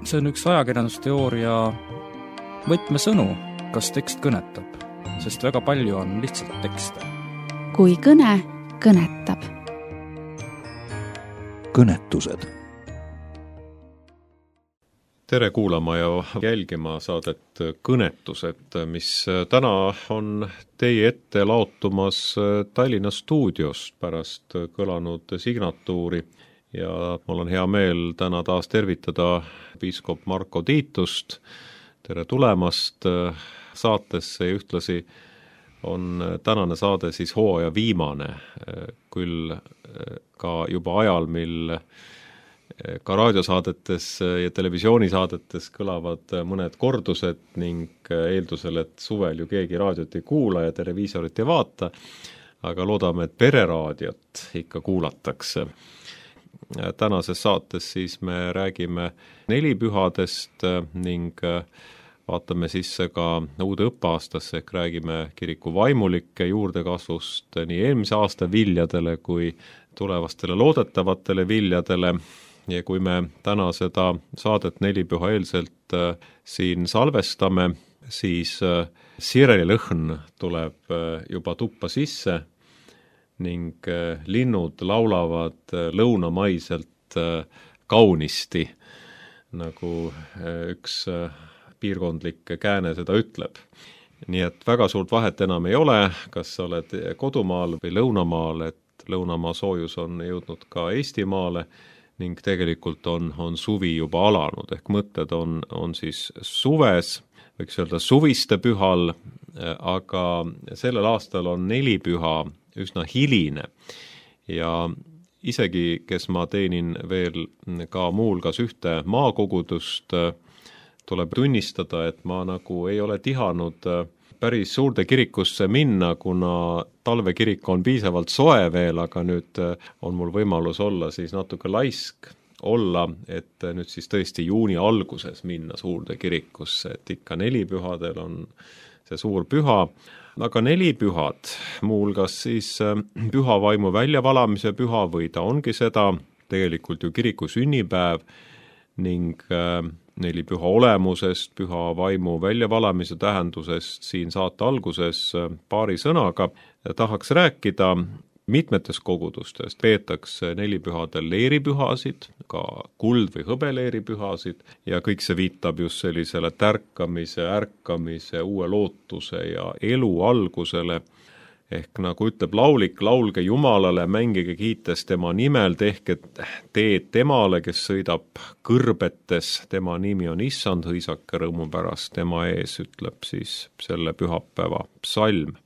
See on üks ajakirjandusteooria võtmesõnu, kas tekst kõnetab, sest väga palju on lihtsalt tekste. Kui kõne kõnetab. Kõnetused. Tere kuulama ja jälgima saadet Kõnetused, mis täna on teie ette laotumas Tallinna stuudiost pärast kõlanud signatuuri ja mul on hea meel täna taas tervitada piiskop Marko Tiitust. Tere tulemast saatesse ja ühtlasi on tänane saade siis hooaja viimane, küll ka juba ajal, mil ka raadiosaadetes ja televisioonisaadetes kõlavad mõned kordused ning eeldusel, et suvel ju keegi raadiot ei kuula ja televiisorit ei vaata, aga loodame, et pereraadiot ikka kuulatakse. Tänases saates siis me räägime nelipühadest ning vaatame sisse ka uude õppeaastasse, ehk räägime kiriku vaimulike juurdekasvust nii eelmise aasta viljadele kui tulevastele loodetavatele viljadele. Ja kui me täna seda saadet nelipüha eelselt siin salvestame, siis sirelõhn tuleb juba tuppa sisse ning linnud laulavad lõunamaiselt kaunisti, nagu üks piirkondlik kääne seda ütleb. Nii et väga suurt vahet enam ei ole, kas sa oled kodumaal või lõunamaal, et lõunamaa soojus on jõudnud ka Eestimaale ning tegelikult on suvi juba alanud, ehk mõtted on siis suves, võiks öelda suviste pühal, aga sellel aastal on nelipüha üsna hiline ja isegi, kes ma teenin veel ka muulgas ühte maakogudust, tuleb tunnistada, et ma nagu ei ole tihanud päris suurde kirikusse minna, kuna talvekirik on piisavalt soe veel, aga nüüd on mul võimalus olla siis natuke laisk olla, et nüüd siis tõesti juuni alguses minna suurde kirikusse, et ikka nelipühadel on see suur püha, aga nelipühad, muuhulgas siis püha vaimu väljavalamise püha või ta ongi seda, tegelikult ju kiriku sünnipäev ning nelipüha olemusest, püha vaimu väljavalamise tähendusest siin saate alguses paari sõnaga tahaks rääkida. Mitmetes kogudustest peetakse nelipühadel leeripühasid, ka kuld- või hõbeleeripühasid ja kõik see viitab just sellisele tärkamise, ärkamise, uue lootuse ja elu algusele. Ehk nagu ütleb laulik, laulge Jumalale, mängige kiites tema nimel, tehke teed temale, kes sõidab kõrbetes, tema nimi on Issand, hõisake rõõmu pärast tema ees, ütleb siis selle pühapäeva psalm.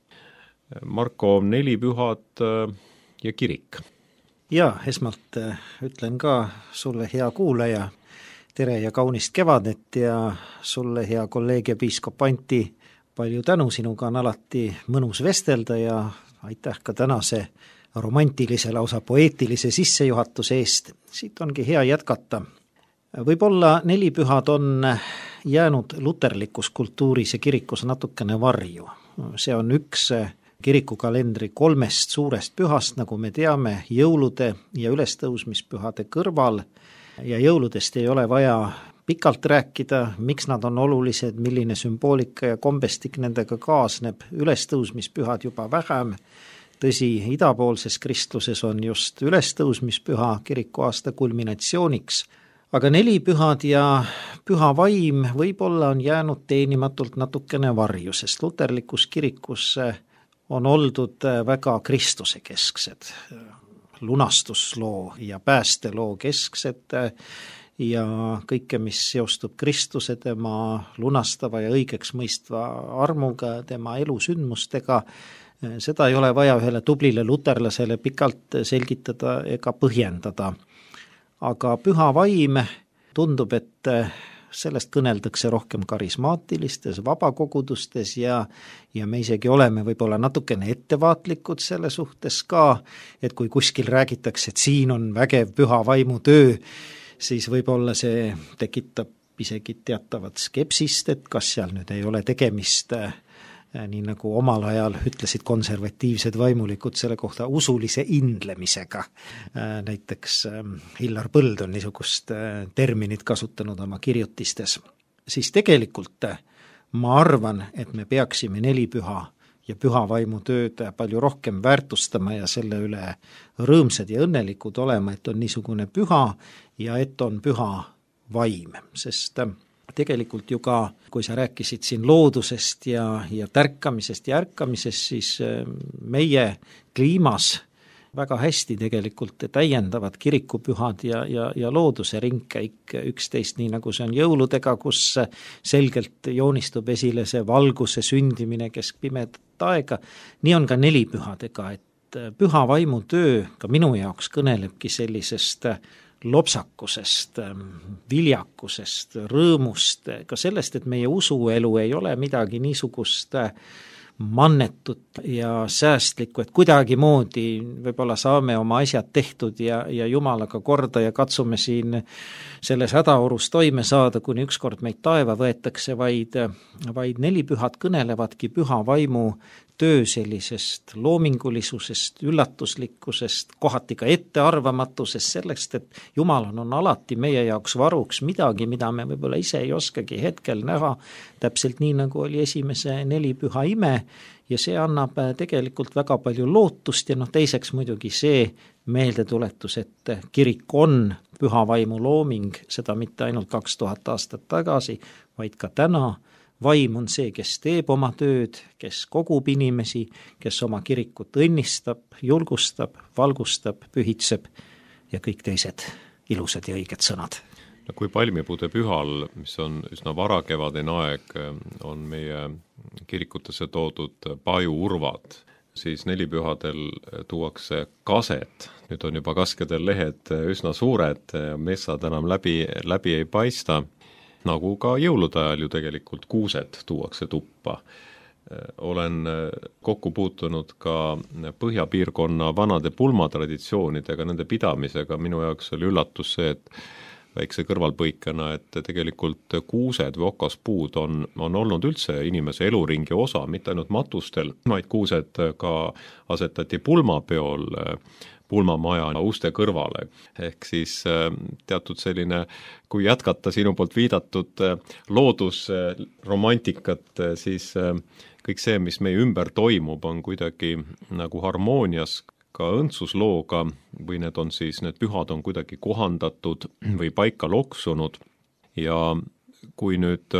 Marko, nelipühad ja kirik. Ja, esmalt ütlen ka sulle hea kuulaja, tere ja kaunist kevadet ja sulle hea kolleeg ja piiskop Anti, palju tänu, sinuga on alati mõnus vestelda ja aitäh ka tänase romantilise, lausa poeetilise sissejuhatuse eest. Siit ongi hea jätkata. Võib-olla nelipühad on jäänud luterlikus kultuuris ja kirikus natukene varju. See on üks kirikukalendri 3 suurest pühast, nagu me teame, jõulude ja ülestõusmispühade kõrval ja jõuludest ei ole vaja pikalt rääkida, miks nad on olulised, milline sümboolika ja kombestik nendega kaasneb, ülestõusmispühad juba vähem. Tõsi, idapoolses kristluses on just ülestõusmispüha kirikuaasta kulminatsiooniks, aga nelipühad ja püha vaim võib-olla on jäänud teenimatult natukene varju, sest luterlikus kirikus on oldud väga Kristuse kesksed, lunastusloo ja päästeloo kesksed ja kõike, mis seostub Kristuse, tema lunastava ja õigeks mõistva armuga, tema elusündmustega, seda ei ole vaja ühele tublile luterlasele pikalt selgitada ega põhjendada. Aga püha vaim tundub, et sellest kõneldakse rohkem karismaatilistes, vabakogudustes ja me isegi oleme võib-olla natukene ettevaatlikud selle suhtes ka, et kui kuskil räägitakse, et siin on vägev püha vaimu töö, siis võib-olla see tekitab isegi teatavat skepsist, et kas seal nüüd ei ole tegemist nii nagu omal ajal ütlesid konservatiivsed vaimulikud selle kohta, usulise indlemisega. Näiteks Hillar Põld on niisugust terminit kasutanud oma kirjutistes. Siis tegelikult ma arvan, et me peaksime nelipüha ja püha vaimu tööd palju rohkem väärtustama ja selle üle rõõmsad ja õnnelikud olema, et on niisugune püha ja et on püha vaim, sest tegelikult ju ka, kui sa rääkisid siin loodusest ja tärkamisest ja ärkamisest, siis meie kliimas väga hästi tegelikult täiendavad kirikupühad ja looduse ringkäik üksteist, nii nagu see on jõuludega, kus selgelt joonistub esile see valguse sündimine kesk pimedat aega, nii on ka nelipühadega, et püha vaimu töö ka minu jaoks kõnelebki sellisest lopsakusest, viljakusest, rõõmust, ka sellest, et meie usuelu ei ole midagi niisugust mannetut ja säästlikku, et kuidagimoodi võib-olla saame oma asjad tehtud ja Jumalaga korda ja katsume siin selles hädaorus toime saada, kuni ükskord meid taeva võetakse, vaid nelipühad kõnelevadki püha vaimu töö sellisest loomingulisusest, üllatuslikkusest, kohati ka ettearvamatusest, sellest, et Jumal on alati meie jaoks varuks midagi, mida me võib-olla ise ei oskagi hetkel näha, täpselt nii, nagu oli esimese nelipüha ime, ja see annab tegelikult väga palju lootust ja teiseks muidugi see meeldetuletus, et kirik on püha vaimu looming, seda mitte ainult 2000 aastat tagasi, vaid ka täna. Vaim on see, kes teeb oma tööd, kes kogub inimesi, kes oma kirikut õnnistab, julgustab, valgustab, pühitseb ja kõik teised ilusad ja õiged sõnad. No kui palmipuude pühal, mis on üsna varakevadine aeg, on meie kirikutesse toodud pajuurvad, siis nelipühadel tuuakse kased. Nüüd on juba kaskedel lehed üsna suured, messad enam läbi ei paista. Nagu ka jõulude ajal ju tegelikult kuused tuuakse tuppa. Olen kokku puutunud ka põhjapiirkonna vanade pulmatraditsioonidega, nende pidamisega. Minu jaoks oli üllatus see, et väikse kõrvalpõikena, et tegelikult kuused või okaspuud on olnud üldse inimese eluringi osa, mitte ainult matustel, vaid kuused ka asetati pulmapeol, pulmamaja uste kõrvale. Ehk siis teatud selline, kui jätkata sinu poolt viidatud loodusromantikat, siis kõik see, mis meie ümber toimub, on kuidagi nagu harmoonias ka õndsuslooga või need pühad on kuidagi kohandatud või paika loksunud ja kui nüüd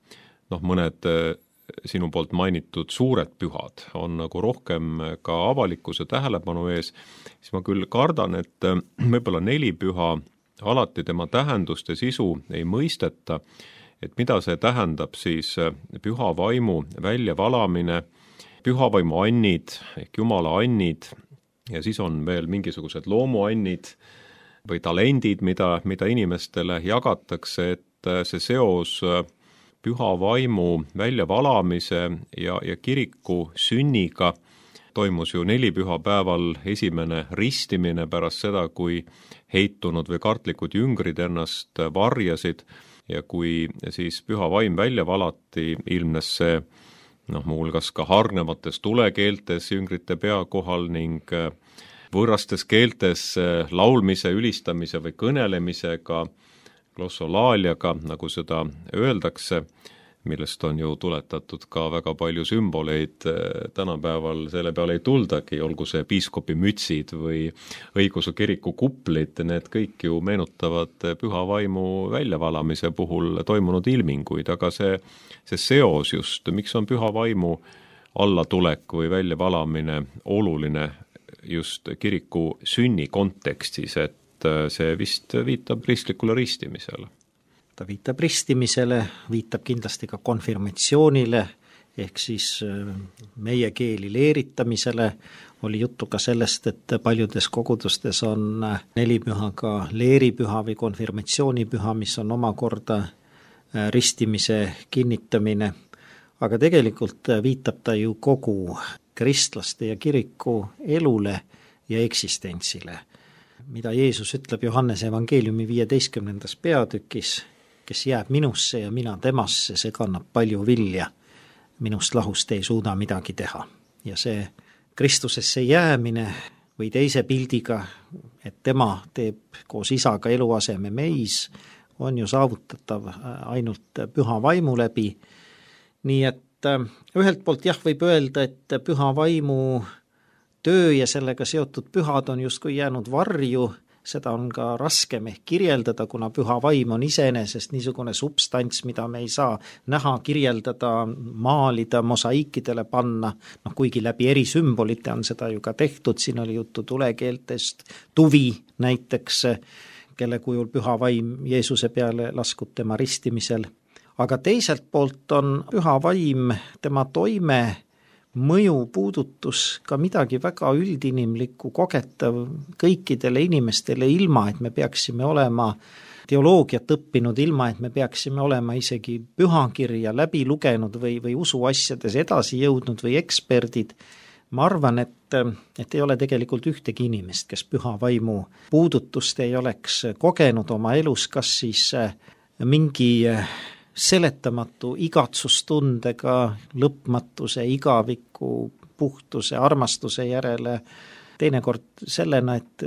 mõned sinu poolt mainitud suured pühad on nagu rohkem ka avalikkuse tähelepanu ees, siis ma küll kardan, et võib-olla nelipüha alati tema tähendust ja sisu ei mõisteta, et mida see tähendab siis püha vaimu väljavalamine, püha vaimu annid ehk Jumala annid ja siis on veel mingisugused loomuannid või talendid, mida inimestele jagatakse, et see seos püha vaimu väljavalamise ja kiriku sünniga toimus ju nelipühapäeval esimene ristimine pärast seda, kui heitunud või kartlikud jüngrid ennast varjasid ja kui siis püha vaim välja valati, ilmnes see muuhulgas ka hargnevates tulekeeltes jüngrite pea kohal ning võõrastes keeltes laulmise, ülistamise või kõnelemisega, glossolaaliaga, nagu seda öeldakse, millest on ju tuletatud ka väga palju sümboleid, tänapäeval selle peale ei tuldagi, olgu see piiskopi mütsid või õigeusu kiriku kuplid, need kõik ju meenutavad püha vaimu väljavalamise puhul toimunud ilminguid, aga see seos just, miks on püha vaimu allatulek või väljavalamine oluline just kiriku sünni kontekstis, et see vist viitab kristlikule ristimisele. Ta viitab ristimisele, viitab kindlasti ka konfirmatsioonile, ehk siis meie keeli leeritamisele. Oli juttu ka sellest, et paljudes kogudustes on nelipühaga leeripüha või konfirmatsioonipüha, mis on omakorda ristimise kinnitamine. Aga tegelikult viitab ta ju kogu kristlaste ja kiriku elule ja eksistentsile. Mida Jeesus ütleb Johannese evangeeliumi 15. peatükis, kes jääb minusse ja mina temasse, see kannab palju vilja. minust lahust ei suuda midagi teha. Ja see Kristusesse jäämine või teise pildiga, et tema teeb koos isaga eluaseme meis, on ju saavutatav ainult püha vaimu läbi. Nii et ühelt poolt jah, võib öelda, et püha vaimu töö ja sellega seotud pühad on justkui jäänud varju, seda on ka raskem ehk kirjeldada, kuna püha vaim on iseenesest niisugune substants, mida me ei saa näha, kirjeldada, maalida, mosaiikidele panna, kuigi läbi eri sümbolite on seda ju ka tehtud, siin oli juttu tulekeeltest, tuvi näiteks, kelle kujul püha vaim Jeesuse peale laskub tema ristimisel. Aga teiselt poolt on püha vaim, tema toime, mõju, puudutus ka midagi väga üldinimlikku, kogetav kõikidele inimestele, ilma et me peaksime olema teoloogiat õppinud, ilma et me peaksime olema isegi pühakirja läbi lugenud või usuasjades edasi jõudnud või eksperdid. Ma arvan, et ei ole tegelikult ühtegi inimest, kes püha vaimu puudutust ei oleks kogenud oma elus, kas siis mingi seletamatu igatsustundega, lõpmatuse, igaviku, puhtuse, armastuse järele, teinekord sellena, et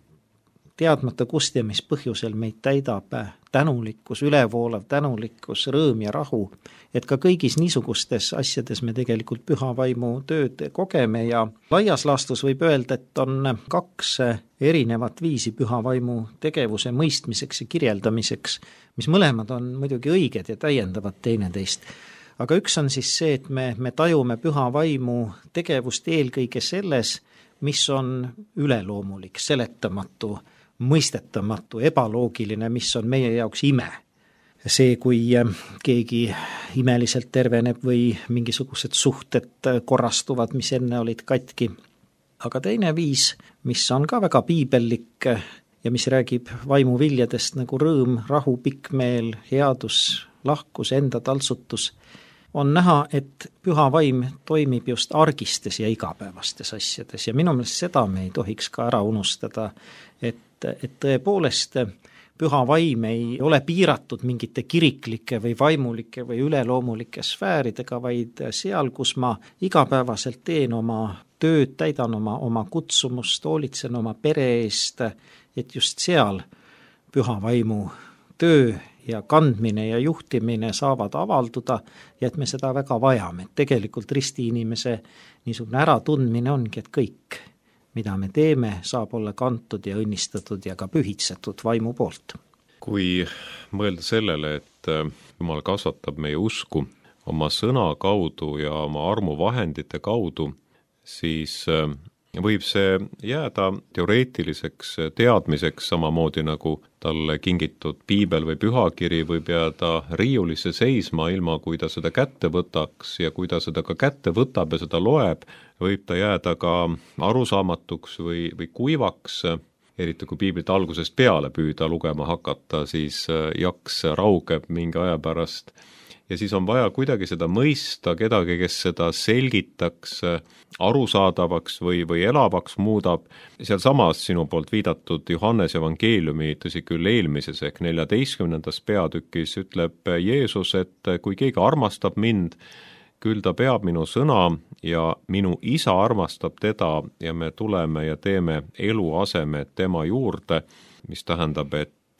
teadmata kust ja mis põhjusel meid täidab tänulikkus, ülevoolav tänulikkus, rõõm ja rahu, et ka kõigis niisugustes asjades me tegelikult püha vaimu tööd kogeme ja laias laastus võib öelda, et on 2 erinevat viisi püha vaimu tegevuse mõistmiseks ja kirjeldamiseks, mis mõlemad on muidugi õiged ja täiendavad teineteist. Aga üks on siis see, et me tajume püha vaimu tegevust eelkõige selles, mis on üleloomulik, seletamatu, mõistetamatu, ebaloogiline, mis on meie jaoks ime. See, kui keegi imeliselt terveneb või mingisugused suhted korrastuvad, mis enne olid katki. Aga teine viis, mis on ka väga piibellik ja mis räägib vaimuviljadest nagu rõõm, rahu, pikkmeel, headus, lahkus, enda taltsutus, on näha, et püha vaim toimib just argistes ja igapäevastes asjades ja minu meelest seda me ei tohiks ka ära unustada, et tõepoolest püha vaim ei ole piiratud mingite kiriklike või vaimulike või üleloomulike sfääridega, vaid seal, kus ma igapäevaselt teen oma tööd, täidan oma kutsumust, hoolitsen oma pere eest, et just seal püha vaimu töö ja kandmine ja juhtimine saavad avalduda ja et me seda väga vajame. Tegelikult risti inimese niisugune äratundmine ongi, et kõik, mida me teeme, saab olla kantud ja õnnistatud ja ka pühitsetud vaimu poolt. Kui mõelda sellele, et Jumal kasvatab meie usku oma sõna kaudu ja oma armuvahendite kaudu, siis võib see jääda teoreetiliseks teadmiseks, samamoodi nagu talle kingitud piibel või pühakiri võib jääda riiulisse seisma, ilma kui ta seda kätte võtaks ja kui ta seda ka kätte võtab ja seda loeb, võib ta jääda ka arusaamatuks või kuivaks, eriti kui piiblit algusest peale püüda lugema hakata, siis jaks raugeb mingi aja pärast. Ja siis on vaja kuidagi seda mõista, kedagi, kes seda selgitaks, arusaadavaks või elavaks muudab. Seal samas sinu poolt viidatud Johannes evangeeliumi, tõsi küll eelmises ehk 14. peatükis ütleb Jeesus, et kui keegi armastab mind, küll ta peab minu sõna ja minu isa armastab teda ja me tuleme ja teeme eluaseme tema juurde, mis tähendab,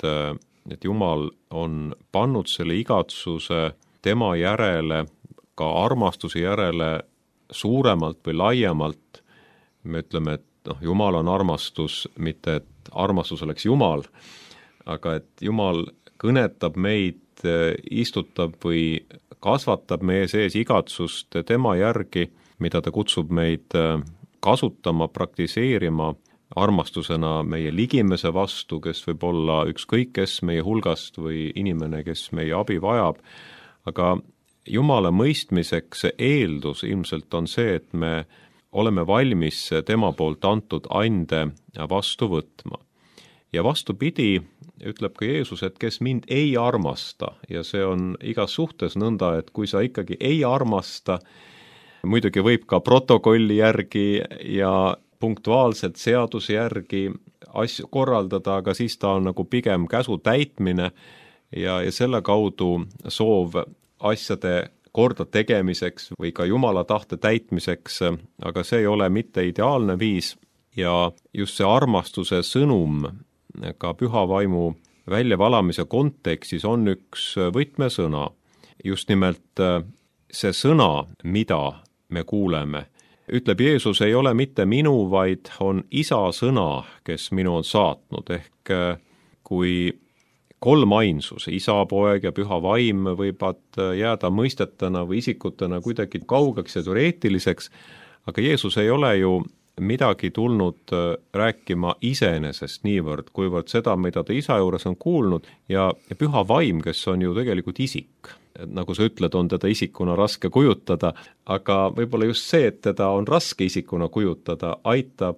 et Jumal on pannud selle igatsuse tema järele, ka armastuse järele suuremalt või laiemalt. Me ütleme, et Jumal on armastus, mitte et armastus oleks Jumal, aga et Jumal kõnetab meid, istutab või kasvatab meie sees igatsust tema järgi, mida ta kutsub meid kasutama, praktiseerima armastusena meie ligimese vastu, kes võib olla ükskõik kes meie hulgast või inimene, kes meie abi vajab. Aga Jumala mõistmiseks eeldus ilmselt on see, et me oleme valmis tema poolt antud ande vastu võtma. Ja vastupidi, ütleb ka Jeesus, et kes mind ei armasta, ja see on igas suhtes nõnda, et kui sa ikkagi ei armasta, muidugi võib ka protokolli järgi ja punktuaalselt seaduse järgi asju korraldada, aga siis ta on nagu pigem käsu täitmine, ja selle kaudu soov asjade korda tegemiseks või ka Jumala tahte täitmiseks, aga see ei ole mitte ideaalne viis ja just see armastuse sõnum ka püha vaimu väljavalamise kontekstis on üks võtmesõna. Just nimelt see sõna, mida me kuuleme, ütleb Jeesus, ei ole mitte minu, vaid on isa sõna, kes minu on saatnud, ehk kui kolmainsus, isa, poeg ja püha vaim võivad jääda mõistetena või isikutena kuidagi kaugeks ja teoreetiliseks, aga Jeesus ei ole ju midagi tulnud rääkima iseenesest niivõrd, kuivõrd seda, mida ta isa juures on kuulnud ja püha vaim, kes on ju tegelikult isik. Nagu sa ütled, on teda isikuna raske kujutada, aga võib-olla just see, et teda on raske isikuna kujutada, aitab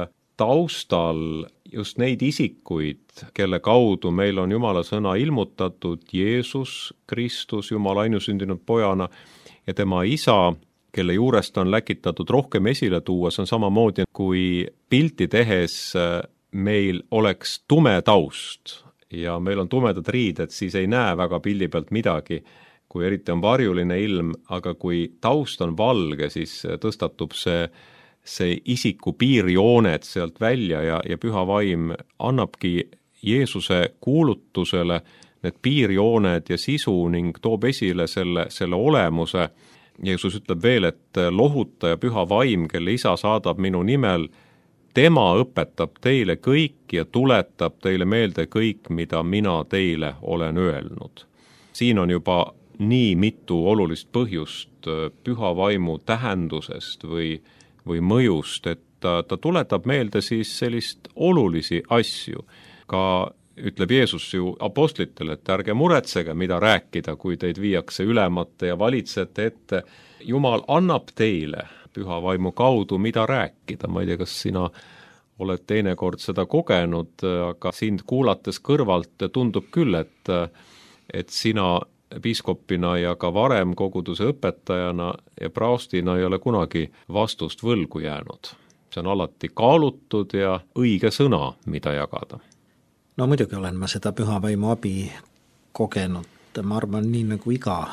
taustal just neid isikuid, kelle kaudu meil on Jumala sõna ilmutatud, Jeesus Kristus, Jumala ainusündinud pojana ja tema isa, kelle juurest on läkitatud rohkem esile tuua, see on samamoodi, kui pilti tehes meil oleks tume taust ja meil on tumedad riided, siis ei näe väga pildi pealt midagi, kui eriti on varjuline ilm, aga kui taust on valge, siis tõstatub see isiku piirjooned sealt välja ja püha vaim annabki Jeesuse kuulutusele need piirjooned ja sisu ning toob esile selle olemuse. Jeesus ütleb veel, et lohutaja püha vaim, kelle isa saadab minu nimel, tema õpetab teile kõik ja tuletab teile meelde kõik, mida mina teile olen öelnud. Siin on juba nii mitu olulist põhjust püha vaimu tähendusest või mõjust, et ta tuletab meelde siis sellist olulisi asju. Ka ütleb Jeesus ju apostlitele, et ärge muretsege, mida rääkida, kui teid viiakse ülemate ja valitsejate ette. Jumal annab teile püha vaimu kaudu, mida rääkida. Ma ei tea, kas sina oled teinekord seda kogenud, aga sind kuulates kõrvalt tundub küll, et sina piiskopina ja ka varem koguduse õpetajana ja praostina ei ole kunagi vastust võlgu jäänud. See on alati kaalutud ja õige sõna, mida jagada. No muidugi olen ma seda püha vaimu abi kogenud, ma arvan nii nagu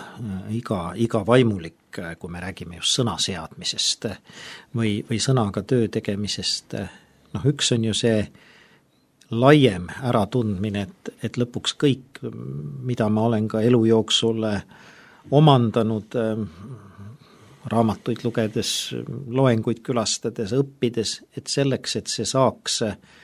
iga vaimulik, kui me räägime just sõna seadmisest või sõnaga töö tegemisest. Üks on ju see laiem äratundmine, et lõpuks kõik, mida ma olen ka elu jooksul omandanud, raamatuid lugedes, loenguid külastades, õppides, et selleks, et see saaks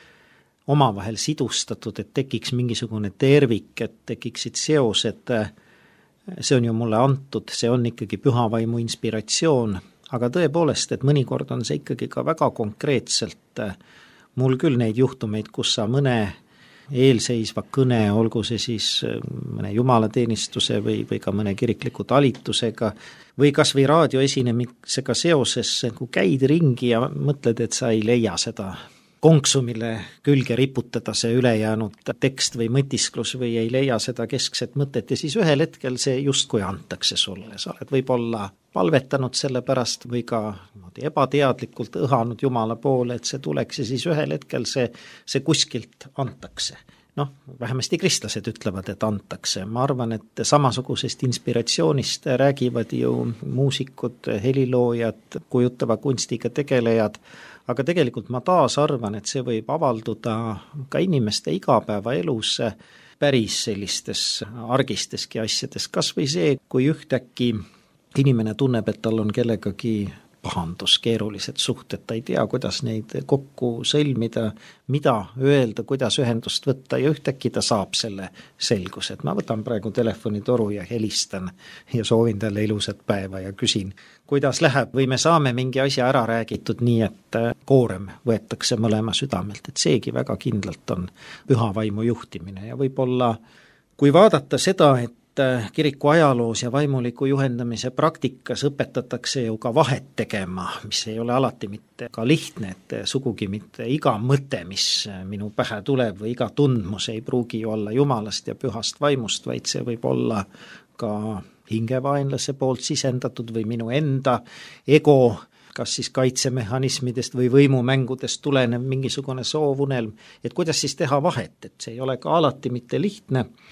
omavahel sidustatud, et tekiks mingisugune tervik, et tekiksid seosed, see on ju mulle antud, see on ikkagi püha vaimu inspiratsioon, aga tõepoolest, et mõnikord on see ikkagi ka väga konkreetselt, mul küll neid juhtumeid, kus sa mõne eelseisva kõne, olgu see siis mõne jumalateenistuse või ka mõne kirikliku talitusega või kas või raadioesinemisega seoses, kui käid ringi ja mõtled, et sa ei leia seda konksu, mille külge riputada see ülejäänud tekst või mõtisklus või ei leia seda keskset mõtet ja siis ühel hetkel see justkui antakse sulle. Sa oled võib-olla palvetanud selle pärast või ka ebateadlikult õhanud Jumala poole, et see tuleks ja siis ühel hetkel see kuskilt antakse. Vähemasti kristlased ütlevad, et antakse. Ma arvan, et samasugusest inspiratsioonist räägivad ju muusikud, heliloojad, kujutava kunstiga tegelejad, aga tegelikult ma taas arvan, et see võib avalduda ka inimeste igapäevaelus päris sellistes argisteski asjades, kas või see, kui ühtäkki inimene tunneb, et tal on kellegagi pahandus, keerulised suhted, ta ei tea, kuidas neid kokku sõlmida, mida öelda, kuidas ühendust võtta ja ühtäkki ta saab selle selguse, et ma võtan praegu telefonitoru ja helistan ja soovin talle ilusat päeva ja küsin, kuidas läheb või me saame mingi asja ära räägitud nii, et koorem võetakse mõlema südamelt, et seegi väga kindlalt on püha vaimu juhtimine ja võib-olla kui vaadata seda, et kiriku ajaloos ja vaimuliku juhendamise praktikas õpetatakse ju ka vahet tegema, mis ei ole alati mitte ka lihtne, et sugugi mitte iga mõte, mis minu pähe tuleb või iga tundmus ei pruugi ju olla Jumalast ja pühast vaimust, vaid see võib olla ka hingevaenlase poolt sisendatud või minu enda ego, kas siis kaitsemehhanismidest või võimumängudest tulenev mingisugune soovunelm, et kuidas siis teha vahet, et see ei ole ka alati mitte lihtne.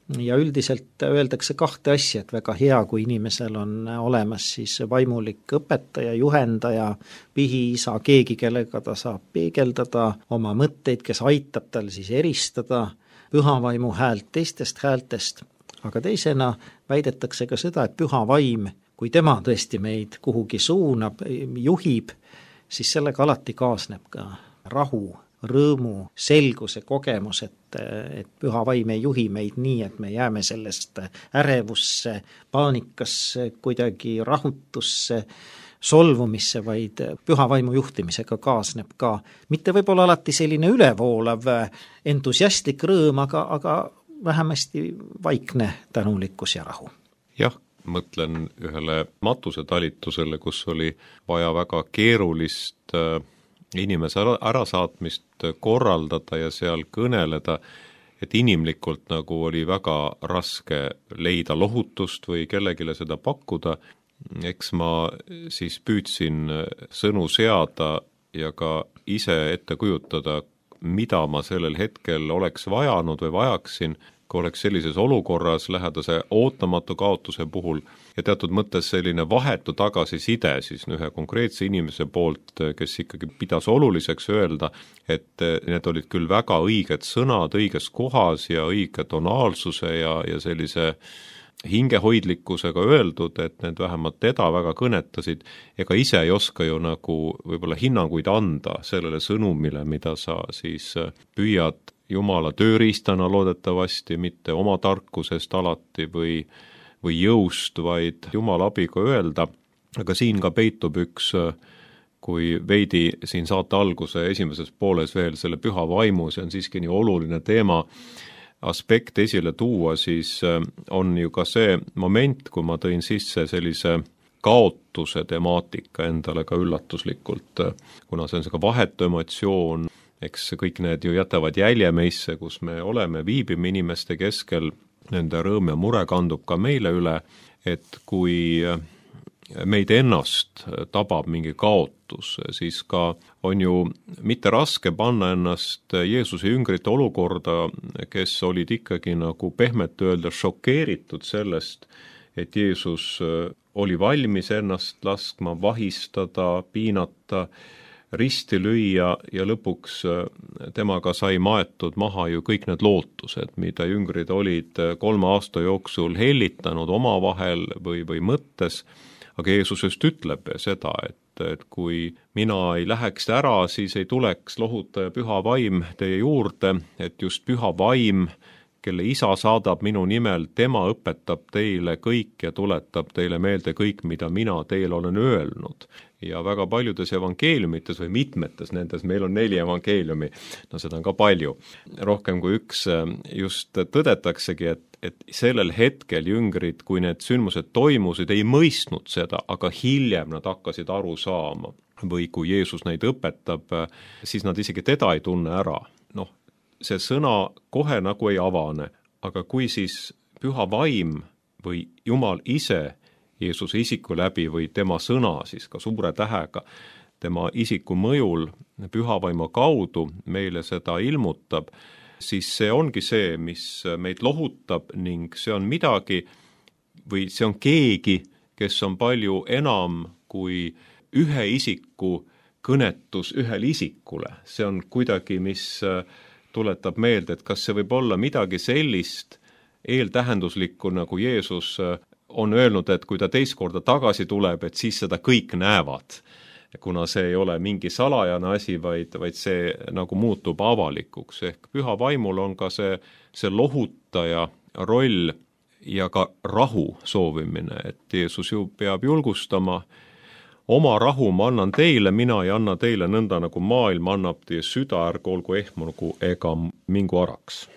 ja üldiselt öeldakse kahte asja, et väga hea, kui inimesel on olemas siis vaimulik õpetaja, juhendaja, pihiisa, keegi, kellega ta saab peegeldada oma mõtteid, kes aitab tal siis eristada püha vaimu häält teistest häältest, aga teisena väidetakse ka seda, et püha vaim, kui tema tõesti meid kuhugi suunab, juhib, siis sellega alati kaasneb ka rahu, rõõmu, selguse kogemus, et püha vaim ei juhi meid nii, et me jääme sellest ärevusse, paanikasse, kuidagi rahutusse, solvumisse, vaid püha vaimu juhtimisega kaasneb ka mitte võib-olla alati selline ülevoolav entusiastlik rõõm, aga vähemasti vaikne tänulikkus ja rahu. Jah, mõtlen ühele matusetalitusele, kus oli vaja väga keerulist inimese ärasaatmist korraldada ja seal kõneleda, et inimlikult nagu oli väga raske leida lohutust või kellegile seda pakkuda. Eks ma siis püüdsin sõnu seada ja ka ise ette kujutada, mida ma sellel hetkel oleks vajanud või vajaksin, kui oleks sellises olukorras lähedase ootamatu kaotuse puhul ja teatud mõttes selline vahetu tagasiside siis ühe konkreetse inimese poolt, kes ikkagi pidas oluliseks öelda, et need olid küll väga õiged sõnad õiges kohas ja õige tonaalsuse ja sellise hingehoidlikkusega öeldud, et need vähemalt teda väga kõnetasid, ega ise ei oska ju nagu võib-olla hinnanguid anda sellele sõnumile, mida sa siis püüad Jumala tööriistana loodetavasti, mitte oma tarkusest alati või jõust, vaid Jumala abiga öelda, aga siin ka peitub üks, kui veidi siin saate alguse esimeses pooles veel selle püha vaimu, see on siiski nii oluline teema, aspekt esile tuua, siis on ju ka see moment, kui ma tõin sisse sellise kaotuse temaatika endale ka üllatuslikult, kuna see on see ka vahetu emotsioon, eks kõik need ju jätavad jälje meisse, kus me oleme, viibime inimeste keskel, nende rõõm ja mure kandub ka meile üle, et kui meid ennast tabab mingi kaotus, siis ka on ju mitte raske panna ennast Jeesuse jüngrite olukorda, kes olid ikkagi nagu pehmet öelda šokeeritud sellest, et Jeesus oli valmis ennast laskma vahistada, piinata, risti lüüa ja lõpuks temaga sai maetud maha ju kõik need lootused, mida jüngrid olid 3 aasta jooksul hellitanud omavahel või mõttes, aga Jeesus just ütleb seda, et kui mina ei läheks ära, siis ei tuleks lohutaja püha vaim teie juurde, et just püha vaim, kelle isa saadab minu nimel, tema õpetab teile kõik ja tuletab teile meelde kõik, mida mina teile olen öelnud. Ja väga paljudes evangeeliumites või mitmetes nendes, meil on 4 evangeeliumi, no seda on ka palju, rohkem kui üks, just tõdetaksegi, et sellel hetkel jüngrid, kui need sündmused toimusid, ei mõistnud seda, aga hiljem nad hakkasid aru saama. Või kui Jeesus neid õpetab, siis nad isegi teda ei tunne ära. Noh, see sõna kohe nagu ei avane, aga kui siis püha vaim või Jumal ise Jeesuse isiku läbi või tema sõna siis ka suure tähega, tema isiku mõjul püha vaimu kaudu meile seda ilmutab, siis see ongi see, mis meid lohutab ning see on midagi või see on keegi, kes on palju enam kui ühe isiku kõnetus ühele isikule. See on kuidagi, mis tuletab meelde, et kas see võib olla midagi sellist eeltähenduslikku, nagu Jeesus on öelnud, et kui ta teist korda tagasi tuleb, et siis seda kõik näevad, kuna see ei ole mingi salajane asi, vaid see nagu muutub avalikuks. Ehk püha vaimul on ka see lohutaja roll ja ka rahu soovimine, et Jeesus ju peab julgustama, oma rahu ma annan teile, mina ei anna teile nõnda, nagu maailm annab teie süda, ärgu olgu ehmunugu ega mingu araks.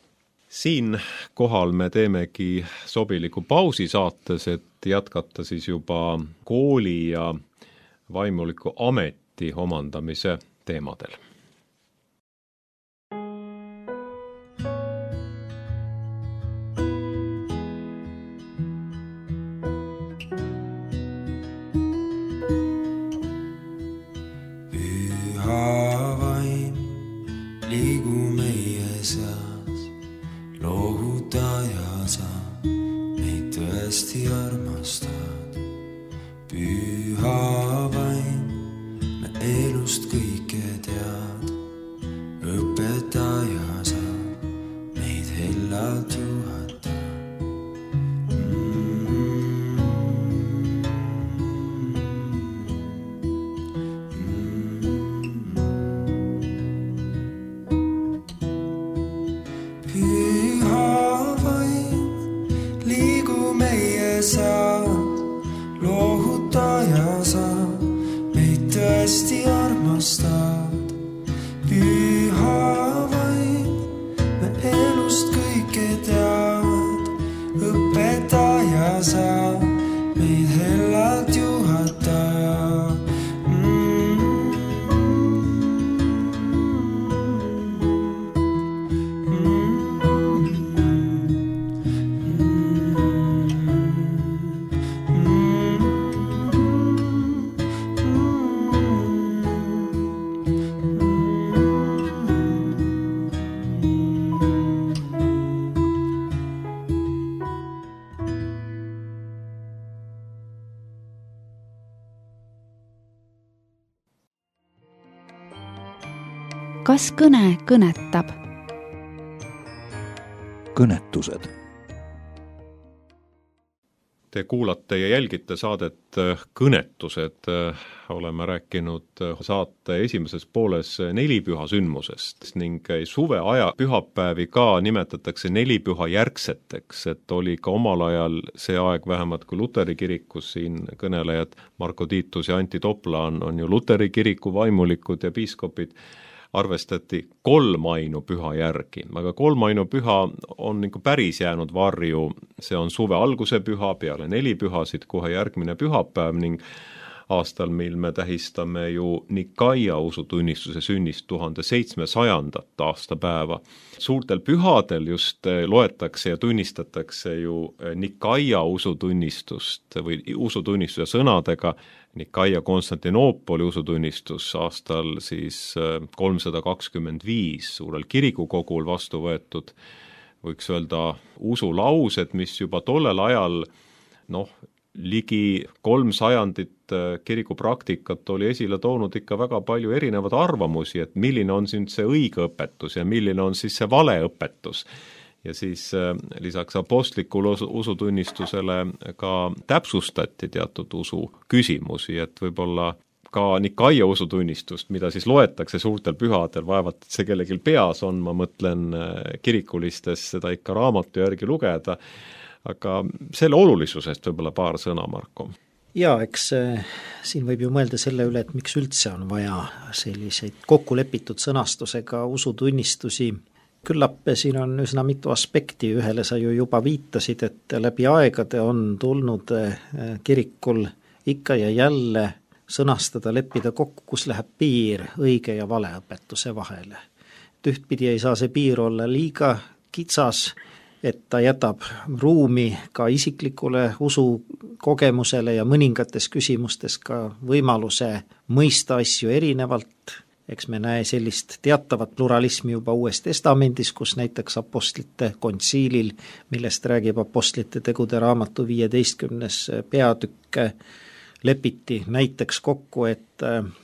Siin kohal me teemegi sobiliku pausi saates, et jätkata siis juba kooli ja vaimuliku ameti omandamise teemadel. Püha vaim, liigu meie seas, loo lohutaja sa, meid tõesti armastad. Püha vaim, me elust kõike tead. Õpetaja sa, meid hellalt juhata. Püha vaim, liigu meie sead, lohutaja sa, meid tõesti armastad. Püha vaim, me elust kõike tead. Õpetaja sa, meid hellalt juhata. Kas kõne kõnetab? Kõnetused. Te kuulate ja jälgite saadet Kõnetused. Oleme rääkinud saate esimeses pooles nelipüha sündmusest ning suveaja pühapäevi ka nimetatakse nelipüha järgseteks, et oli ka omal ajal see aeg vähemalt kui Luteri kirikus, siin kõnelejad Marko Tiitus ja Anti Topla on ju Luteri kiriku vaimulikud ja piiskopid, arvestati kolmainupüha järgi, aga kolmainupüha on nagu päris jäänud varju, see on suve alguse püha peale nelipühasid, kohe järgmine pühapäev ning aastal, mil me tähistame ju Nikaia usutunnistuse sünnist 1700. aastapäeva. Suurtel pühadel just loetakse ja tunnistatakse ju Nikaia usutunnistust või usutunnistuse sõnadega. Nikaia Konstantinoopoli usutunnistus aastal siis 325 suurel kirikukogul vastu võetud, võiks öelda usulaused, mis juba tollel ajal ligi 300 kirikupraktikat oli esile toonud ikka väga palju erinevaid arvamusi, et milline on siin see õige õpetus ja milline on siis see vale õpetus. Ja siis lisaks apostlikule usutunnistusele ka täpsustati teatud usu küsimusi, et võib-olla ka Nikaia usutunnistust, mida siis loetakse suurtel pühadel, vaevalt et see kellelgi peas on, ma mõtlen kirikulistes seda ikka raamatu järgi lugeda, aga selle olulisusest võib-olla paar sõna, Marko. Jaa, eks siin võib ju mõelda selle üle, et miks üldse on vaja selliseid kokkulepitud sõnastusega usutunnistusi. Küllap siin on üsna mitu aspekti, ühele sa ju juba viitasid, et läbi aegade on tulnud kirikul ikka ja jälle sõnastada, leppida kokku, kus läheb piir õige ja vale õpetuse vahele. Et ühtpidi ei saa see piir olla liiga kitsas, et ta jätab ruumi ka isiklikule usukogemusele ja mõningates küsimustes ka võimaluse mõista asju erinevalt. Eks me näe sellist teatavat pluralismi juba Uues Testamendis, kus näiteks apostlite kontsiilil, millest räägib apostlite tegude raamatu 15. peatükk, lepiti näiteks kokku, et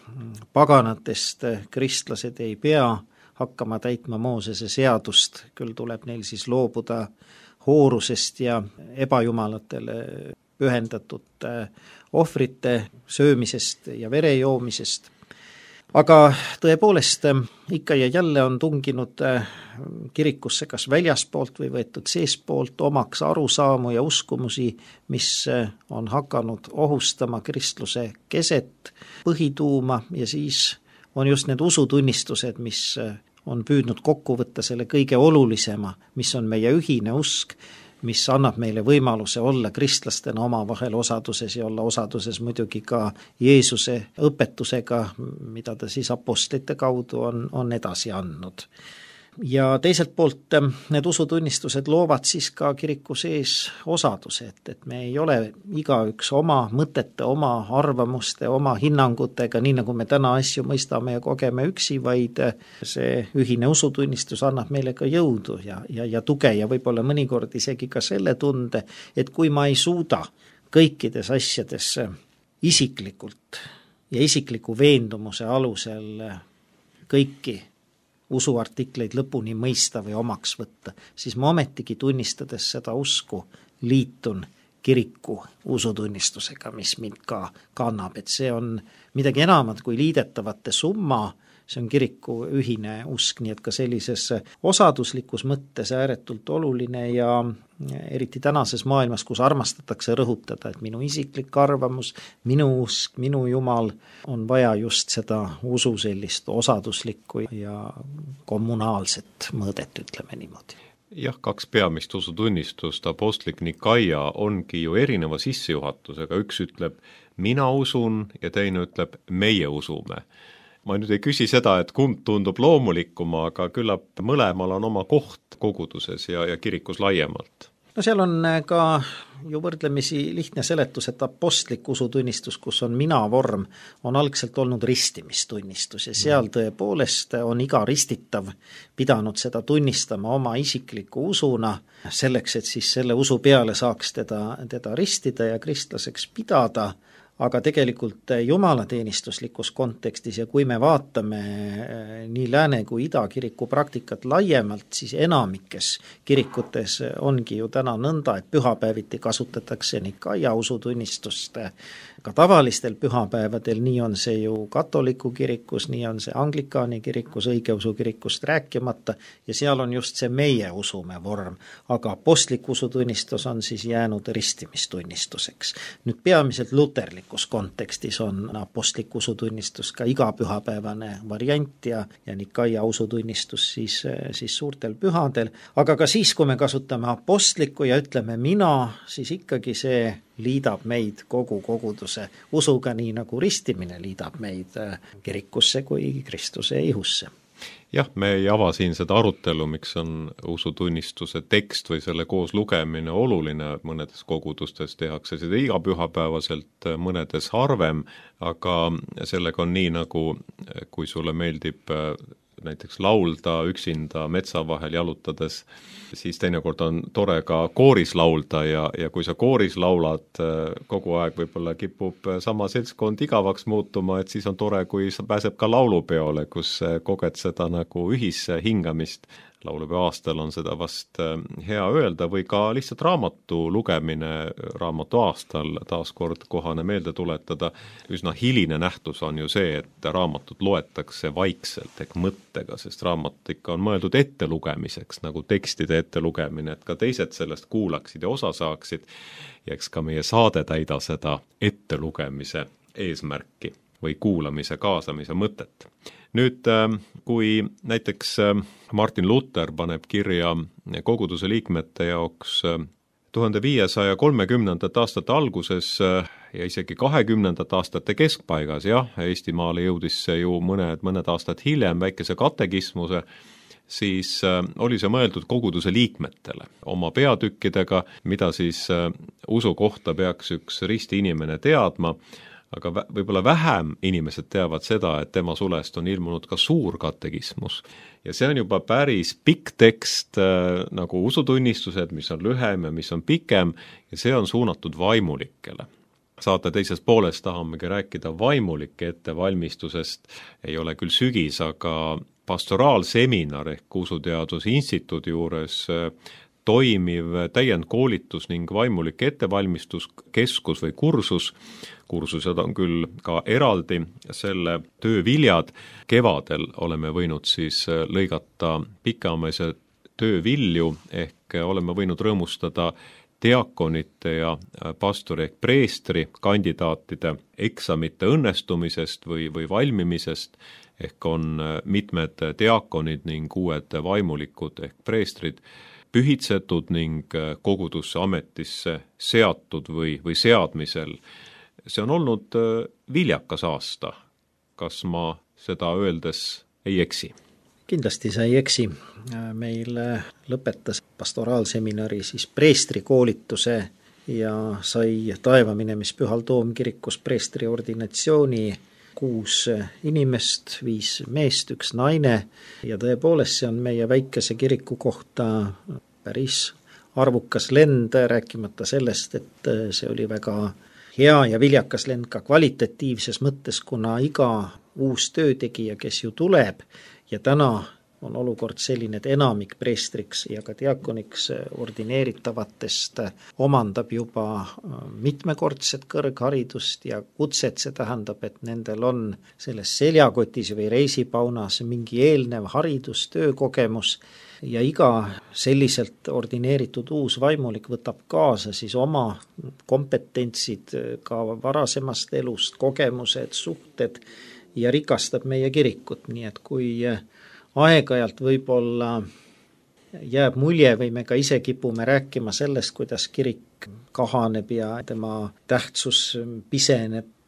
paganatest kristlased ei pea hakkama täitma Moosese seadust, küll tuleb neil siis loobuda hoorusest ja ebajumalatele pühendatud ohvrite söömisest ja vere joomisest. Aga tõepoolest ikka ja jälle on tunginud kirikusse kas väljaspoolt või võetud seespoolt omaks arusaamu ja uskumusi, mis on hakanud ohustama kristluse keset, põhituuma ja siis on just need usutunnistused, mis on püüdnud kokku võtta selle kõige olulisema, mis on meie ühine usk, mis annab meile võimaluse olla kristlastena omavahel osaduses ja olla osaduses muidugi ka Jeesuse õpetusega, mida ta siis apostlite kaudu on edasi andnud. ja teiselt poolt need usutunnistused loovad siis ka kiriku sees osaduse, et me ei ole igaüks oma mõtete, oma arvamuste, oma hinnangutega, nii nagu me täna asju mõistame ja kogeme üksi, vaid see ühine usutunnistus annab meile ka jõudu ja tuge ja võib-olla mõnikord isegi ka selle tunde, et kui ma ei suuda kõikides asjades isiklikult ja isikliku veendumuse alusel kõiki usuartikleid lõpuni mõista või omaks võtta, siis ma ometigi tunnistades seda usku liitun kiriku usutunnistusega, mis mind ka kannab, et see on midagi enamat kui liidetavate summa, see on kiriku ühine usk, nii et ka sellises osaduslikus mõttes ääretult oluline ja eriti tänases maailmas, kus armastatakse rõhutada, et minu isiklik arvamus, minu usk, minu Jumal, on vaja just seda usu sellist osaduslikku ja kommunaalset mõõdet, ütleme niimoodi. Jah, 2 peamist usutunnistust, apostlik Nikaia ongi ju erineva sissejuhatusega, üks ütleb mina usun ja teine ütleb meie usume. Ma nüüd ei küsi seda, et kumb tundub loomulikuma, aga küllap mõlemal on oma koht koguduses ja kirikus laiemalt. No seal on ka ju võrdlemisi lihtne seletus, et apostlik usutunnistus, kus on mina vorm, on algselt olnud ristimistunnistus ja seal tõepoolest on iga ristitav pidanud seda tunnistama oma isikliku usuna, selleks, et siis selle usu peale saaks teda ristida ja kristlaseks pidada, aga tegelikult jumalateenistuslikus kontekstis ja kui me vaatame nii lääne kui ida kiriku praktikat laiemalt, siis enamikes kirikutes ongi ju täna nõnda, et pühapäeviti kasutatakse Nikaia usutunnistust ka tavalistel pühapäevadel, nii on see ju katoliku kirikus, nii on see anglikaani kirikus, õigeusu kirikust rääkimata ja seal on just see meie usume vorm, aga apostlik usutunnistus on siis jäänud ristimistunnistuseks. Nüüd peamiselt luterlikus kontekstis on apostlik usutunnistus ka igapühapäevane variant ja Nikaia usutunnistus siis suurtel pühadel, aga ka siis, kui me kasutame apostlikku ja ütleme mina, siis ikkagi see liidab meid kogu koguduse usuga, nii nagu ristimine liidab meid kirikusse kui Kristuse ihusse. Jah, me ei ava siin seda arutelu, miks on usutunnistuse tekst või selle koos lugemine oluline, mõnedes kogudustes tehakse seda igapühapäevaselt, mõnedes harvem, aga sellega on nii, nagu kui sulle meeldib näiteks laulda üksinda metsa vahel jalutades, siis teinekord on tore ka kooris laulda ja kui sa kooris laulad kogu aeg, võib-olla kipub sama seltskond igavaks muutuma, et siis on tore, kui sa pääseb ka laulupeole, kus koged seda nagu ühishingamist. Laulupeo aastal on seda vast hea öelda või ka lihtsalt raamatu lugemine raamatu aastal taaskord kohane meelde tuletada. Üsna hiline nähtus on ju see, et raamatut loetakse vaikselt ehk mõttega, sest raamat ikka on mõeldud ettelugemiseks, nagu tekstide ettelugemine, et ka teised sellest kuulaksid ja osa saaksid ja eks ka meie saade täida seda ettelugemise eesmärki või kuulamise, kaasamise mõtet. Nüüd, kui näiteks Martin Luther paneb kirja koguduse liikmete jaoks 1530. aastate alguses ja isegi 20. aastate keskpaigas, jah, Eestimaale jõudis see ju mõned aastad hiljem väikese katekismuse, siis oli see mõeldud koguduse liikmetele oma peatükkidega, mida siis usu kohta peaks üks ristiinimene teadma, aga võib-olla vähem inimesed teavad seda, et tema sulest on ilmunud ka suur katekismus. Ja see on juba päris pikk tekst nagu usutunnistused, mis on lühem ja mis on pikem ja see on suunatud vaimulikele. Saate teises pooles tahamegi rääkida vaimulike ettevalmistusest, ei ole küll sügis, aga pastoraalseminar ehk Usuteaduse Instituudi juures toimiv täiendkoolitus ning vaimulike ettevalmistuskeskus või kursused on küll ka eraldi selle töö viljad. Kevadel oleme võinud siis lõigata pikaajalise töö vilju ehk oleme võinud rõõmustada diakonite ja pastori ehk preestri kandidaatide eksamite õnnestumisest või valmimisest ehk on mitmed diakonid ning uued vaimulikud ehk preestrid pühitsetud ning kogudusse ametisse seatud või seadmisel. See on olnud viljakas aasta. Kas ma seda öeldes ei eksi? kindlasti sa ei eksi, meil lõpetas pastoraalseminari siis preestrikoolituse ja sai taevaminemist Toomkirikus preestri ordinatsiooni 6 inimest, 5 meest, 1 naine ja tõepoolest see on meie väikese kiriku kohta päris arvukas lend, rääkimata sellest, et see oli väga hea ja viljakas lend ka kvalitatiivses mõttes, kuna iga uus töötegija, kes ju tuleb ja täna on olukord selline, et enamik preestriks ja ka diakoniks ordineeritavatest omandab juba mitmekordset kõrgharidust ja kutset, see tähendab, et nendel on selles seljakotis või reisipaunas mingi eelnev haridus, töökogemus ja iga selliselt ordineeritud uus vaimulik võtab kaasa siis oma kompetentsid ka varasemast elust, kogemused, suhted ja rikastab meie kirikut, nii et kui aeg-ajalt võib-olla jääb mulje või me ka ise kipume rääkima sellest, kuidas kirik kahaneb ja tema tähtsus piseneb,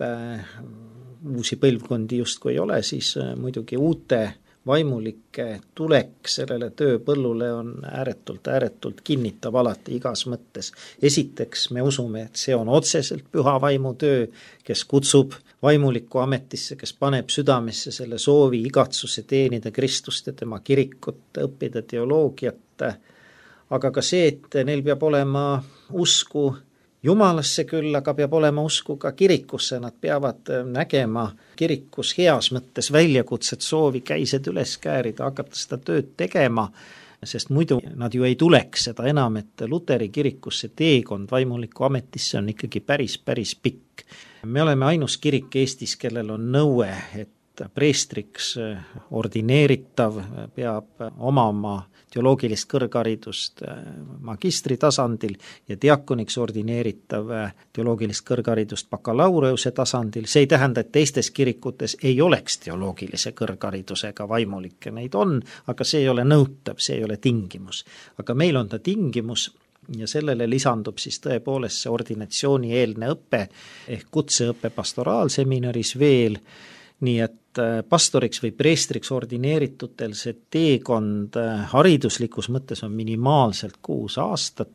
uusi põlvkondi justkui ei ole, siis muidugi uute vaimulike tulek sellele tööpõllule on ääretult kinnitav alati igas mõttes. Esiteks me usume, et see on otseselt püha vaimu töö, kes kutsub vaimuliku ametisse, kes paneb südamesse selle soovi, igatsuse teenida Kristust ja tema kirikut, õppida teoloogiat, aga ka see, et neil peab olema usku Jumalasse küll, aga peab olema usku ka kirikusse, nad peavad nägema kirikus heas mõttes väljakutset, soovi käised üles käärida, hakata seda tööd tegema, sest muidu nad ju ei tuleks, seda enam, et Luteri kirikusse teekond vaimuliku ametisse on ikkagi päris pikk. Me oleme ainus kirik Eestis, kellel on nõue, et preestriks ordineeritav peab omama teoloogilist kõrgharidust magistri tasandil ja diakoniks ordineeritav teoloogilist kõrgharidust bakalaureuse tasandil. See ei tähenda, et teistes kirikutes ei oleks teoloogilise kõrgharidusega vaimulikke, neid on, aga see ei ole nõutav, see ei ole tingimus. Aga meil on ta tingimus ja sellele lisandub siis tõepoolest see ordinatsiooni eelne õpe ehk kutseõpe pastoraalseminaris veel, nii et pastoriks või preestriks ordineeritutel see teekond hariduslikus mõttes on minimaalselt 6 aastat,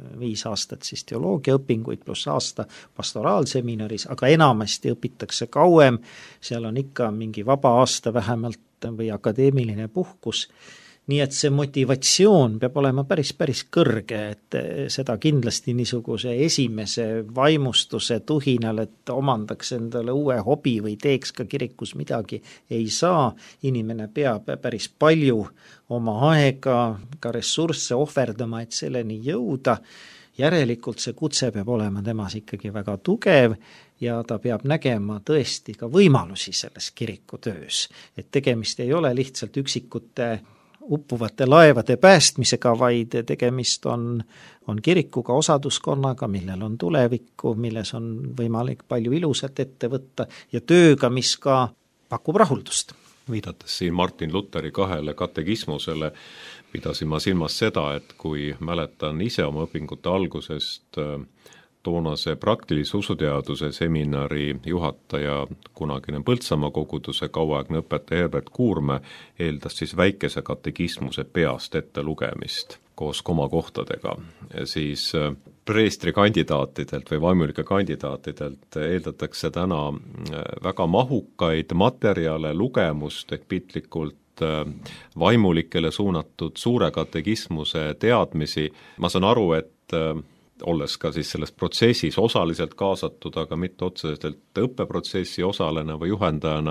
5 aastat siis teoloogiaõpinguid pluss aasta pastoraalseminaris, aga enamasti õpitakse kauem, seal on ikka mingi vaba aasta vähemalt või akadeemiline puhkus. Nii et see motivatsioon peab olema päris kõrge, et seda kindlasti niisuguse esimese vaimustuse tuhinal, et omandaks endale uue hobi või teeks ka kirikus midagi, ei saa. Inimene peab päris palju oma aega, ka ressursse ohverdama, et selleni jõuda. Järelikult see kutse peab olema temas ikkagi väga tugev ja ta peab nägema tõesti ka võimalusi selles kirikutöös. Et tegemist ei ole lihtsalt üksikute uppuvate laevade päästmisega, vaid tegemist on kirikuga, osaduskonnaga, millel on tulevikku, milles on võimalik palju ilusat ette võtta ja tööga, mis ka pakub rahuldust. Viidates siin Martin Luteri 2 katekismusele, pidasin ma silmas seda, et kui mäletan ise oma õpingute algusest toonase praktilise usuteaduse seminari juhataja, kunagine Põltsamaa koguduse kauaaegne õpetaja Herbert Kuurme eeldas siis väikese katekismuse peast ette lugemist koos komakohtadega, siis preestri kandidaatidelt või vaimulike kandidaatidelt eeldatakse täna väga mahukaid materjale, lugemust ehk piltlikult vaimulikele suunatud suure katekismuse teadmisi. Ma saan aru, et olles ka siis selles protsessis osaliselt kaasatud, aga mitte otseselt õppeprotsessi osalena või juhendajana,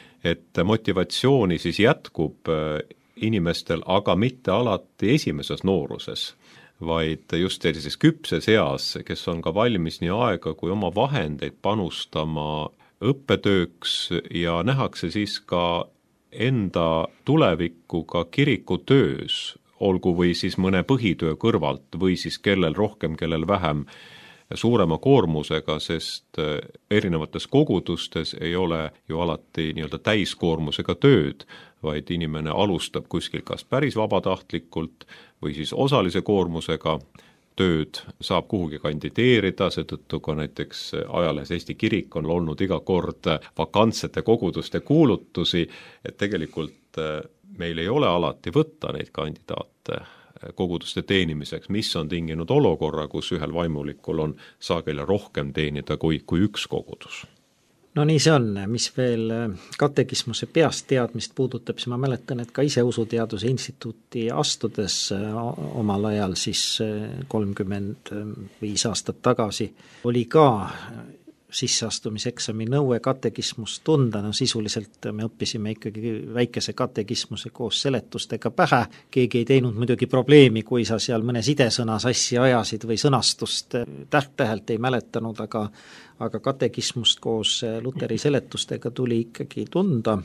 et motivatsiooni siis jätkub inimestel, aga mitte alati esimeses nooruses, vaid just sellises küpses eas, kes on ka valmis nii aega kui oma vahendeid panustama õppetööks ja nähakse siis ka enda tulevikku ka kirikutöös, olgu või siis mõne põhitöö kõrvalt või siis kellel rohkem, kellel vähem suurema koormusega, sest erinevates kogudustes ei ole ju alati nii-öelda täiskoormusega tööd, vaid inimene alustab kuskil kas päris vabatahtlikult või siis osalise koormusega tööd, saab kuhugi kandideerida, seetõttu ka näiteks ajalehes Eesti Kirik on olnud iga kord vakantsete koguduste kuulutusi, et tegelikult meil ei ole alati võtta neid kandidaate koguduste teenimiseks, mis on tinginud olukorra, kus ühel vaimulikul on sageli rohkem teenida kui üks kogudus. No nii see on, mis veel katekismuse peast teadmist puudutab, siis ma mäletan, et ka ise Usuteaduse Instituuti astudes omal ajal siis 35 aastat tagasi oli ka sisseastumiseksami nõue katekismust tunda, no sisuliselt me õppisime ikkagi väikese katekismuse koos seletustega pähe, keegi ei teinud muidugi probleemi, kui sa seal mõne sidesõna sassi ajasid või sõnastust täht-tähelt ei mäletanud, aga katekismust koos Luteri seletustega tuli ikkagi tunda.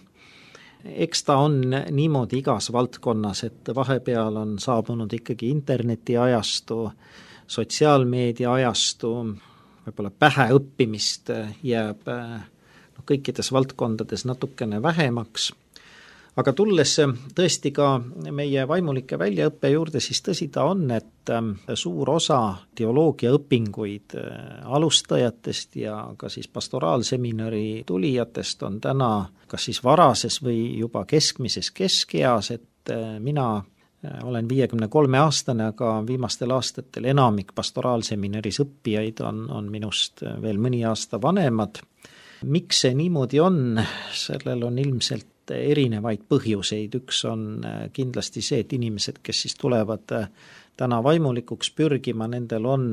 Eks ta on niimoodi igas valdkonnas, et vahepeal on saabunud ikkagi interneti ajastu, sotsiaalmeedia ajastu, võib-olla pähe õppimist jääb kõikides valdkondades natukene vähemaks. Aga tulles tõesti ka meie vaimulike väljaõppe juurde, siis tõsi ta on, et suur osa teoloogia õpinguid alustajatest ja ka siis pastoraalseminari tulijatest on täna kas siis varases või juba keskmises keskeas, et mina olen 53-aastane, aga viimastel aastatel enamik pastoraalseminaris õppijaid on minust veel mõni aasta vanemad. Miks see niimoodi on? Sellel on ilmselt erinevaid põhjuseid. Üks on kindlasti see, et inimesed, kes siis tulevad täna vaimulikuks pürgima, nendel on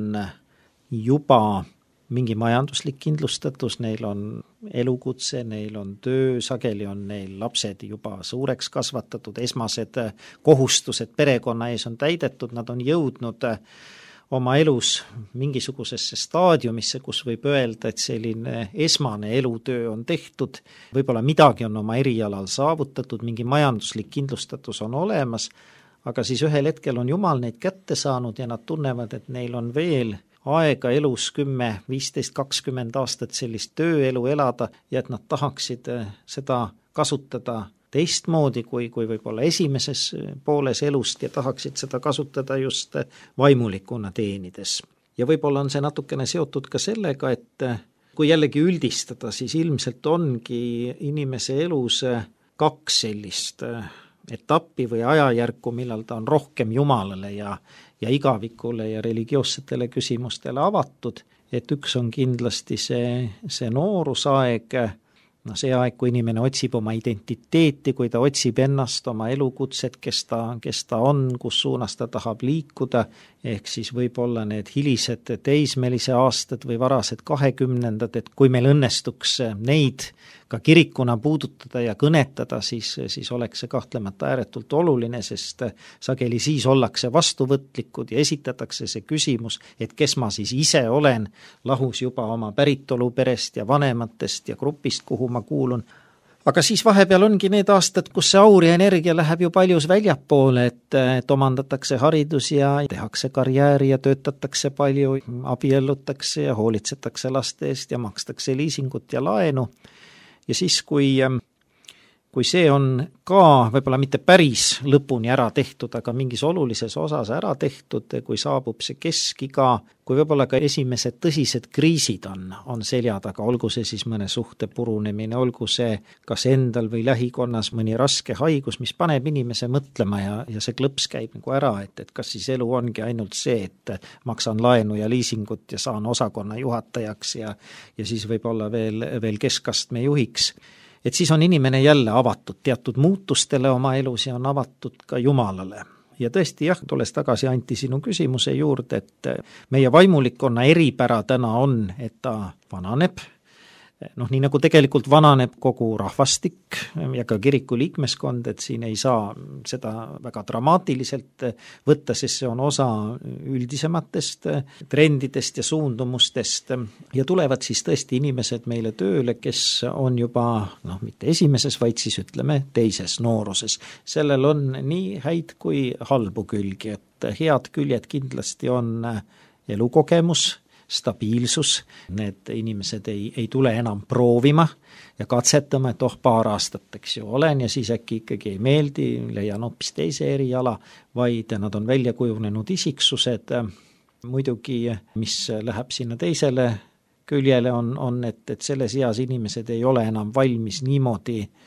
juba mingi majanduslik kindlustatus, neil on elukutse, neil on töö, sageli on neil lapsed juba suureks kasvatatud, esmased kohustused perekonna ees on täidetud, nad on jõudnud oma elus mingisugusesse staadiumisse, kus võib öelda, et selline esmane elutöö on tehtud, võib-olla midagi on oma erialal saavutatud, mingi majanduslik kindlustatus on olemas, aga siis ühel hetkel on Jumal neid kätte saanud ja nad tunnevad, et neil on veel aega elus 10, 15, 20 aastat sellist tööelu elada ja et nad tahaksid seda kasutada teistmoodi kui võib-olla esimeses pooles elust ja tahaksid seda kasutada just vaimulikuna teenides. Ja võib-olla on see natukene seotud ka sellega, et kui jällegi üldistada, siis ilmselt ongi inimese elus kaks sellist etappi või ajajärku, millal ta on rohkem Jumalale ja igavikule ja religioossetele küsimustele avatud, et üks on kindlasti see noorusaeg, see aeg, kui inimene otsib oma identiteeti, kui ta otsib ennast, oma elukutset, kes ta on, kus suunas ta tahab liikuda, ehk siis võib-olla need hilised teismelise aastad või varased 20-ndad, et kui meil õnnestuks neid ka kirikuna puudutada ja kõnetada, siis oleks see kahtlemata ääretult oluline, sest sageli siis ollakse vastuvõtlikud ja esitatakse see küsimus, et kes ma siis ise olen, lahus juba oma päritoluperest ja vanematest ja grupist, kuhu ma kuulun. Aga siis vahepeal ongi need aastad, kus see aur ja energia läheb ju paljus väljapoole, et omandatakse haridus ja tehakse karjääri ja töötatakse palju, abiellutakse ja hoolitsetakse laste eest ja makstakse liisingut ja laenu. Ja siis, kui see on ka võib-olla mitte päris lõpuni ära tehtud, aga mingis olulises osas ära tehtud, kui saabub see keskiga, kui võib-olla ka esimesed tõsised kriisid on selja taga, olgu see siis mõne suhte purunemine, olgu see kas endal või lähikonnas mõni raske haigus, mis paneb inimese mõtlema ja see klõps käib nagu ära, et kas siis elu ongi ainult see, et maksan laenu ja liisingut ja saan osakonna juhatajaks ja siis võib-olla veel keskastme juhiks. Et siis on inimene jälle avatud teatud muutustele oma elus ja on avatud ka Jumalale. Ja tõesti jah, tulles tagasi Anti sinu küsimuse juurde, et meie vaimulikkonna eripära täna on, et ta vananeb, nii nagu tegelikult vananeb kogu rahvastik ja ka kiriku liikmeskond, et siin ei saa seda väga dramaatiliselt võtta, sest see on osa üldisematest trendidest ja suundumustest ja tulevad siis tõesti inimesed meile tööle, kes on juba mitte esimeses, vaid siis ütleme teises nooruses. Sellel on nii häid kui halbu külgi, et head küljed kindlasti on elukogemus, stabiilsus, need inimesed ei tule enam proovima ja katsetama, et paar aastat, eks ju, olen ja siis äkki ikkagi ei meeldi, leian hoopis teise eriala, vaid nad on välja kujunenud isiksused. Muidugi, mis läheb sinna teisele küljele on et selles eas inimesed ei ole enam valmis niimoodi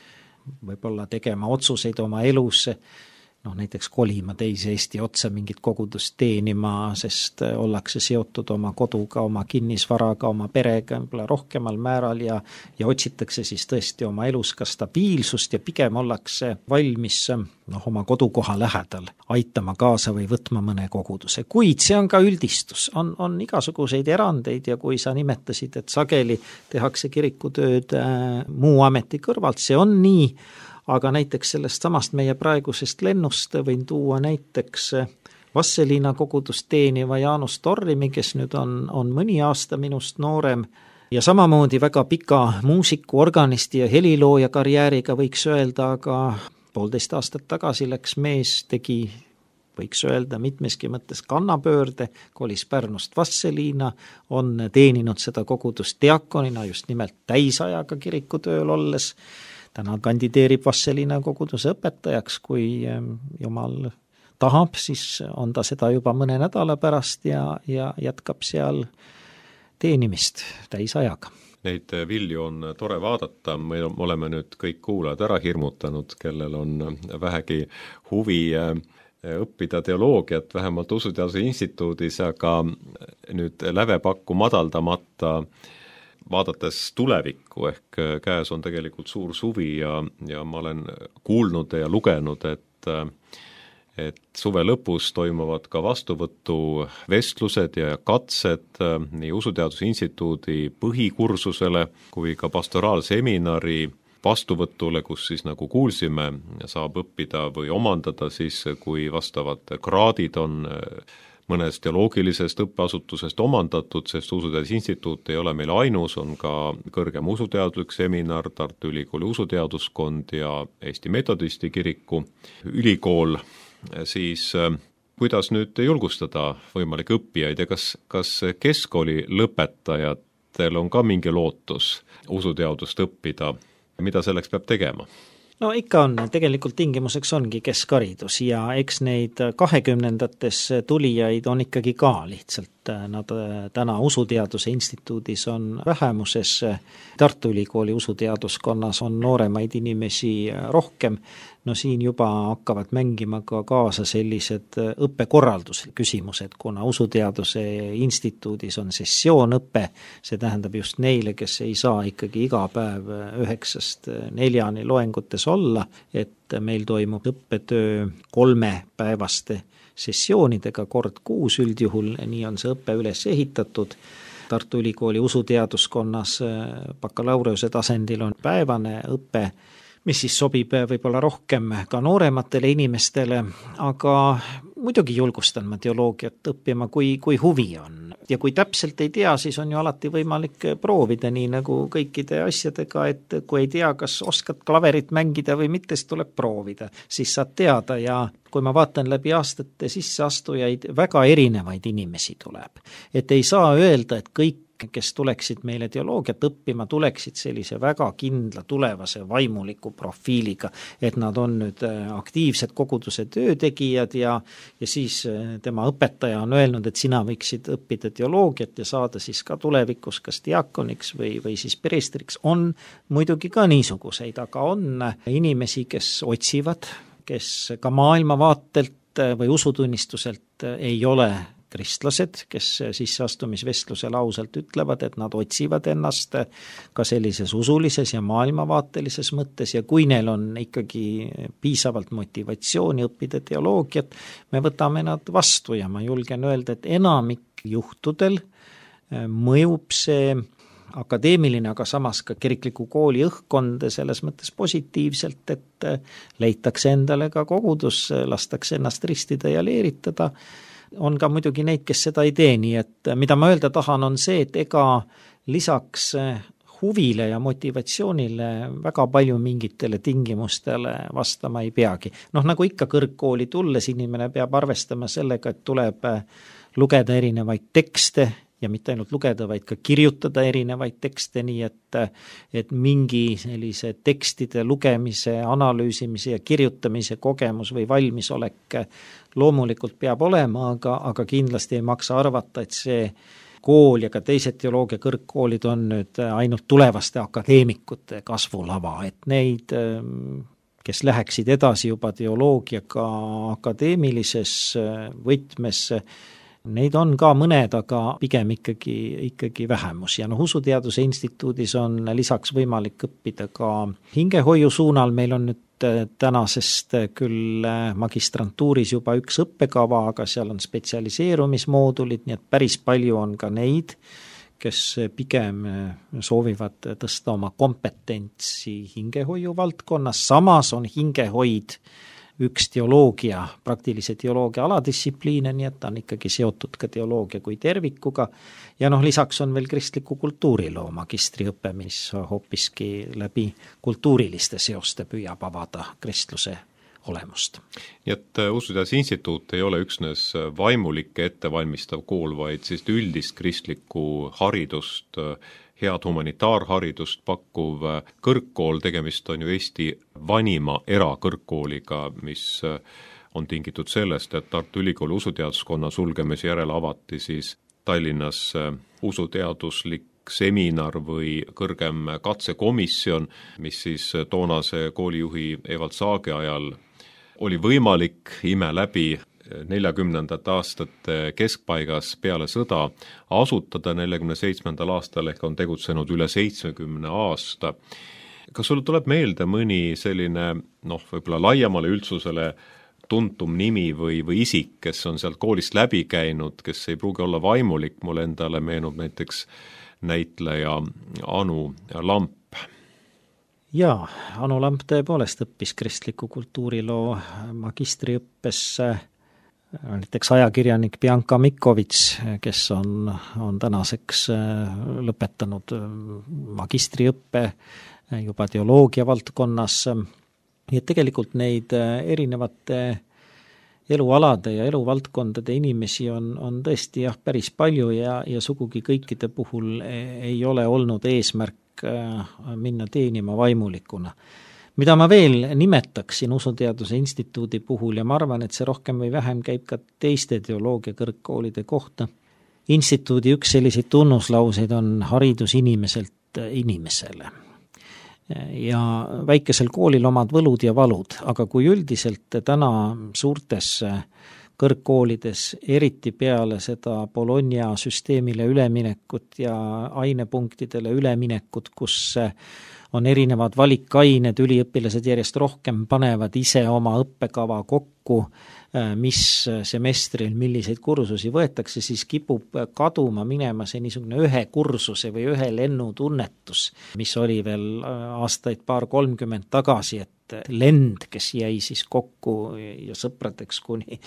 võib-olla tegema otsuseid oma elus, näiteks kolima teise Eesti otsa mingit kogudust teenima, sest ollakse seotud oma koduga, oma kinnisvaraga, oma perega võib-olla rohkemal määral ja otsitakse siis tõesti oma elus ka stabiilsust ja pigem ollakse valmis oma kodukoha lähedal aitama kaasa või võtma mõne koguduse. Kuid see on ka üldistus, on igasuguseid erandeid ja kui sa nimetasid, et sageli tehakse kirikutööd muu ameti kõrvalt, see on nii, aga näiteks sellest samast meie praegusest lennust võin tuua näiteks Vastseliina kogudust teeniva Jaanus Torrimi, kes nüüd on mõni aasta minust noorem ja samamoodi väga pika muusiku, organisti ja helilooja karjääriga võiks öelda, aga 1,5 aastat tagasi läks mees, tegi võiks öelda mitmeski mõttes kannapöörde, kolis Pärnust Vastseliina, on teeninud seda kogudust diakonina just nimelt täisajaga kirikutööl olles. Täna kandideerib Vastseliina koguduse õpetajaks, kui jumal tahab, siis on ta seda juba mõne nädala pärast ja jätkab seal teenimist täisajaga. Neid vilju on tore vaadata, me oleme nüüd kõik kuulajad ära hirmutanud, kellel on vähegi huvi õppida teoloogiat, vähemalt Usuteaduse Instituudis, aga nüüd lävepakku madaldamata vaadates tulevikku, ehk käes on tegelikult suur suvi ja ma olen kuulnud ja lugenud, et suve lõpus toimuvad ka vastuvõtuvestlused ja katsed nii Usuteaduse Instituudi põhikursusele kui ka pastoraalseminari vastuvõtule, kus siis nagu kuulsime, saab õppida või omandada siis, kui vastavad kraadid on mõnest teoloogilisest õppeasutusest omandatud, sest Usuteaduse Instituut ei ole meil ainus, on ka kõrgem usuteaduslik seminar, Tartu Ülikooli usuteaduskond ja Eesti Metodisti kiriku ülikool, siis kuidas nüüd julgustada võimalikke õppijaid ja kas keskkooli lõpetajatel on ka mingi lootus usuteadust õppida, mida selleks peab tegema? No ikka on, tegelikult tingimuseks ongi keskharidus ja eks neid 20-ndates tulijaid on ikkagi ka lihtsalt, nad täna Usuteaduse Instituudis on vähemuses, Tartu Ülikooli usuteaduskonnas on nooremaid inimesi rohkem, no siin juba hakkavad mängima ka kaasa sellised õppekorralduse küsimused, kuna Usuteaduse Instituudis on sessioonõpe, see tähendab just neile, kes ei saa ikkagi iga päev 9-4 loengutes olla, et meil toimub õppetöö 3-päevaste sessioonidega kord kuus üldjuhul, nii on see õpe üles ehitatud. Tartu Ülikooli usuteaduskonnas bakalaureuse tasandil on päevane õpe, mis siis sobib võib-olla rohkem ka noorematele inimestele, aga muidugi julgustan ma teoloogiat õppima, kui huvi on. Ja kui täpselt ei tea, siis on ju alati võimalik proovida, nii nagu kõikide asjadega, et kui ei tea, kas oskad klaverit mängida või mitte, siis tuleb proovida, siis saad teada ja kui ma vaatan läbi aastate sisseastujaid, väga erinevaid inimesi tuleb. Et ei saa öelda, et kõik, kes tuleksid meile teoloogiat õppima, tuleksid sellise väga kindla tulevase vaimuliku profiiliga, et nad on nüüd aktiivsed koguduse töötegijad ja siis tema õpetaja on öelnud, et sina võiksid õppida teoloogiat ja saada siis ka tulevikus kas diakoniks või siis preestriks. On muidugi ka niisuguseid, aga on inimesi, kes otsivad, kes ka maailmavaatelt või usutunnistuselt ei ole kristlased, kes sisseastumisvestlusel ausalt ütlevad, et nad otsivad ennast ka sellises usulises ja maailmavaatelises mõttes ja kui neil on ikkagi piisavalt motivatsiooni õppida teoloogiat, me võtame nad vastu ja ma julgen öelda, et enamik juhtudel mõjub see akadeemiline, aga samas ka kirikliku kooli õhkkond selles mõttes positiivselt, et leitakse endale ka kogudus, lastakse ennast ristida ja leeritada. On ka muidugi neid, kes seda ei tee, nii et mida ma öelda tahan, on see, et ega lisaks huvile ja motivatsioonile väga palju mingitele tingimustele vastama ei peagi. Nagu ikka kõrgkooli tulles inimene peab arvestama sellega, et tuleb lugeda erinevaid tekste ja mitte ainult lugeda, vaid ka kirjutada erinevaid tekste, nii et mingi sellise tekstide lugemise, analüüsimise ja kirjutamise kogemus või valmisolek loomulikult peab olema, aga kindlasti ei maksa arvata, et see kool ja ka teised teoloogia kõrgkoolid on nüüd ainult tulevaste akadeemikute kasvulava, et neid, kes läheksid edasi juba teoloogiaga akadeemilises võtmes, neid on ka mõned, aga pigem ikkagi vähemus. Ja Usuteaduse Instituudis on lisaks võimalik õppida ka hingehoiu suunal, meil on nüüd tänasest küll magistrantuuris juba üks õppekava, aga seal on spetsialiseerumismoodulid, nii et päris palju on ka neid, kes pigem soovivad tõsta oma kompetentsi hingehoiu valdkonnas, samas on hingehoid üks teoloogia, praktilise teoloogia aladistsipliine, nii et ta on ikkagi seotud ka teoloogia kui tervikuga ja lisaks on veel kristliku kultuuriloo magistriõpe, mis hoopiski läbi kultuuriliste seoste püüab avada kristluse olemust. Nii et Usuteaduse Instituut ei ole üksnes vaimulikke ettevalmistav kool, vaid siis üldist kristlikku haridust, head humanitaarharidust pakkuv kõrgkool, tegemist on ju Eesti vanima erakõrgkooliga, mis on tingitud sellest, et Tartu Ülikooli usuteaduskonna sulgemise järel avati siis Tallinnas usuteaduslik seminar või kõrgem katsekomisjon, mis siis toonase koolijuhi Evald Saage ajal oli võimalik ime läbi 40. aastate keskpaigas peale sõda asutada 47. aastal ehk on tegutsenud üle 70 aasta. Kas sul tuleb meelde mõni selline, võib-olla laiemale üldsusele tuntum nimi või isik, kes on sealt koolist läbi käinud, kes ei pruugi olla vaimulik, mul endale meenub näiteks näitleja Anu Lamp? Jaa, Anu Lamp tõepoolest õppis kristliku kultuuriloo magistriõppes, näiteks ajakirjanik Bianca Mikovits, kes on tänaseks lõpetanud magistriõppe juba teoloogia valdkonnas. Nii et tegelikult neid erinevate elualade ja eluvaldkondade inimesi on tõesti päris palju ja sugugi kõikide puhul ei ole olnud eesmärk minna teenima vaimulikuna. Mida ma veel nimetaksin Usuteaduse Instituudi puhul ja ma arvan, et see rohkem või vähem käib ka teiste teoloogia kõrgkoolide kohta. Instituudi üks selliseid tunnuslauseid on haridus inimeselt inimesele. Ja väikesel koolil omad võlud ja valud, aga kui üldiselt täna suurtes kõrgkoolides, eriti peale seda Bologna süsteemile üleminekut ja ainepunktidele üleminekut, kus on erinevad valikained, üliõpilased järjest rohkem panevad ise oma õppekava kokku, mis semestril milliseid kursusi võetakse, siis kipub kaduma minema see niisugune ühe kursuse või ühe lennu tunnetus, mis oli veel aastaid 30 tagasi, et lend, kes jäi siis kokku ja sõpradeks kuni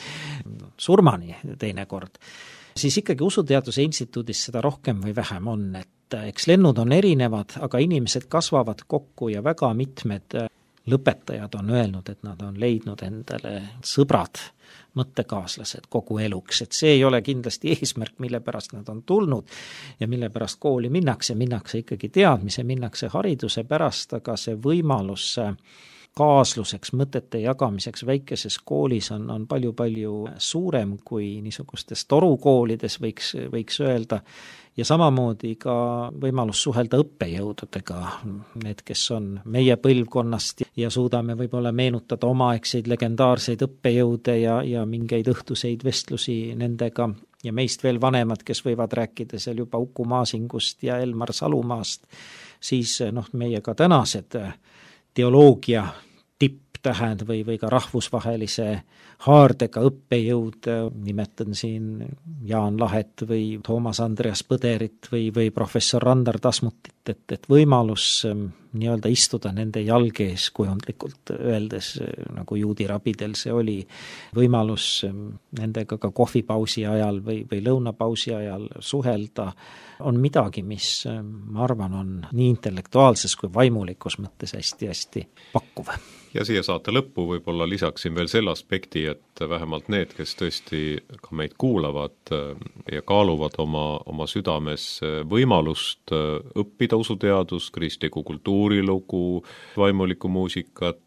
surmani teinekord, siis ikkagi Usuteaduse Instituudis seda rohkem või vähem on, et eks lennud on erinevad, aga inimesed kasvavad kokku ja väga mitmed lõpetajad on öelnud, et nad on leidnud endale sõbrad, mõttekaaslased kogu eluks, et see ei ole kindlasti eesmärk, mille pärast nad on tulnud ja mille pärast kooli minnakse ikkagi teadmise, minnakse hariduse pärast, aga see võimalus kaasluseks, mõtete jagamiseks väikeses koolis on palju-palju suurem kui niisugustes torukoolides, võiks öelda, ja samamoodi ka võimalus suhelda õppejõududega, need, kes on meie põlvkonnast ja suudame võib-olla meenutada omaaegseid legendaarseid õppejõude ja mingeid õhtuseid vestlusi nendega ja meist veel vanemad, kes võivad rääkida seal juba Uku Maasingust ja Elmar Salumaast, siis meie ka tänased teoloogia tipptähed või ka rahvusvahelise haardega õppejõud, nimetan siin Jaan Lahet või Toomas Andreas Põderit või professor Randar Tasmutit, et võimalus nii-öelda istuda nende jalge ees, kujundlikult öeldes, nagu juudi rabidel see oli, võimalus nendega ka kohvipausi ajal või lõunapausi ajal suhelda, on midagi, mis ma arvan on nii intellektuaalses kui vaimulikus mõttes hästi-hästi pakkuv. Ja siia saate lõppu võib-olla lisaksin veel selle aspekti, et vähemalt need, kes tõesti ka meid kuulavad ja kaaluvad oma südames võimalust õppida usuteadust, kristlikku kultuurilugu, vaimulikku muusikat,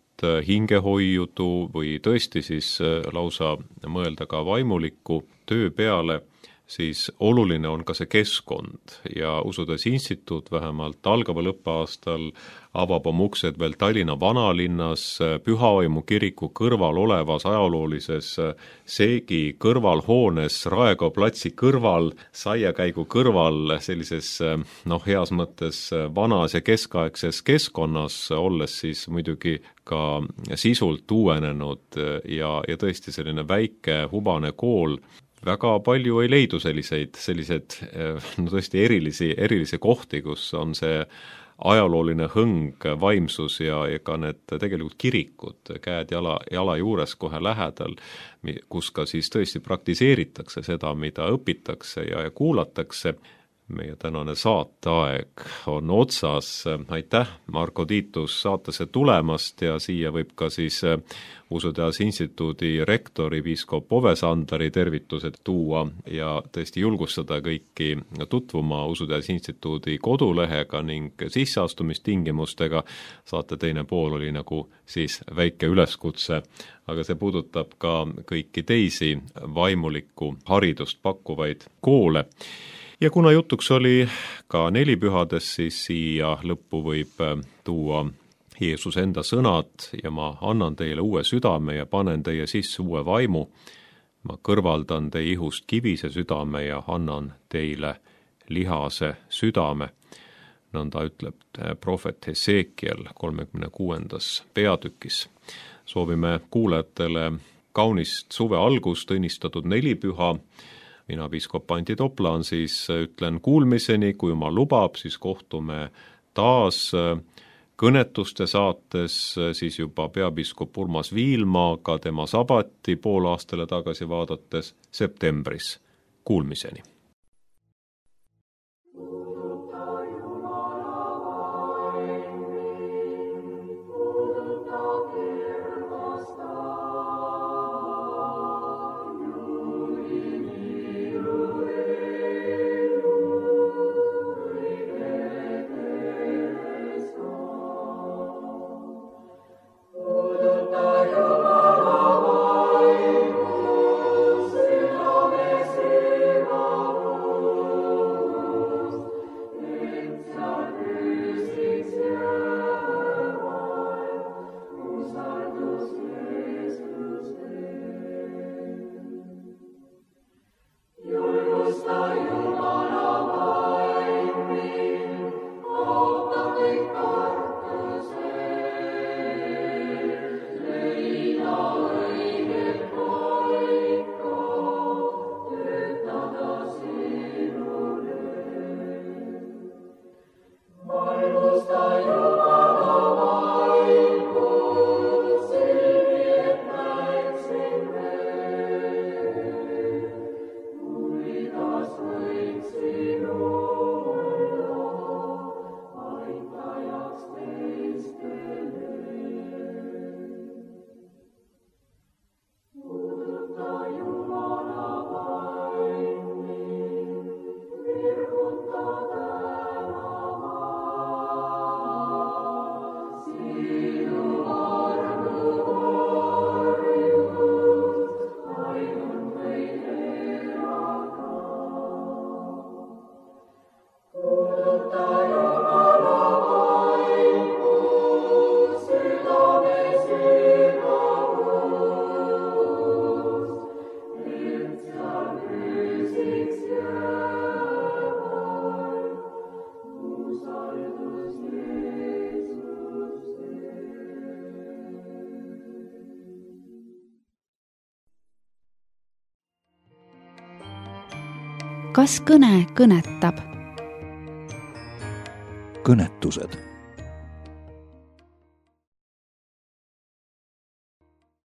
hingehoiudu või tõesti siis lausa mõelda ka vaimuliku töö peale, siis oluline on ka see keskkond ja Usuteaduse Instituut vähemalt algaval õppeaastal avab oma uksed veel Tallinna vanalinnas Pühavaimu kiriku kõrval olevas ajaloolises Seegi kõrvalhoones Raekoja platsi kõrval, saiakäigu kõrval, sellises heas mõttes vanas ja keskaegses keskkonnas, olles siis muidugi ka sisult uuenenud ja tõesti selline väike hubane kool. Väga palju ei leidu selliseid tõesti erilisi kohti, kus on see ajalooline hõng, vaimsus ja ka need tegelikult kirikud käed jala juures kohe lähedal, kus ka siis tõesti praktiseeritakse seda, mida õpitakse ja kuulatakse. Meie tänane saateaeg on otsas. Aitäh, Marko Tiitus, saatesse tulemast ja siia võib ka siis Usuteaduse Instituudi rektori piiskop Ove Sandari tervitused tuua ja tõesti julgustada kõiki tutvuma Usuteaduse Instituudi kodulehega ning sisseastumistingimustega. Saate teine pool oli nagu siis väike üleskutse, aga see puudutab ka kõiki teisi vaimulikku haridust pakkuvaid koole. Ja kuna jutuks oli ka nelipühades, siis siia lõppu võib tuua Jeesus enda sõnad ja ma annan teile uue südame ja panen teie sisse uue vaimu. Ma kõrvaldan teie ihust kivise südame ja annan teile lihase südame. Nõnda ütleb prohvet Hesekiel 36. peatükis. Soovime kuulajatele kaunist suve algust õnnistatud nelipüha. Mina piiskop Anti Toplan siis ütlen kuulmiseni, kui Jumal lubab, siis kohtume taas kõnetuste saates siis juba peapiiskop Urmas Viilmaaga tema sabati poolaastale tagasi vaadates septembris. Kuulmiseni! Kas kõne kõnetab? Kõnetused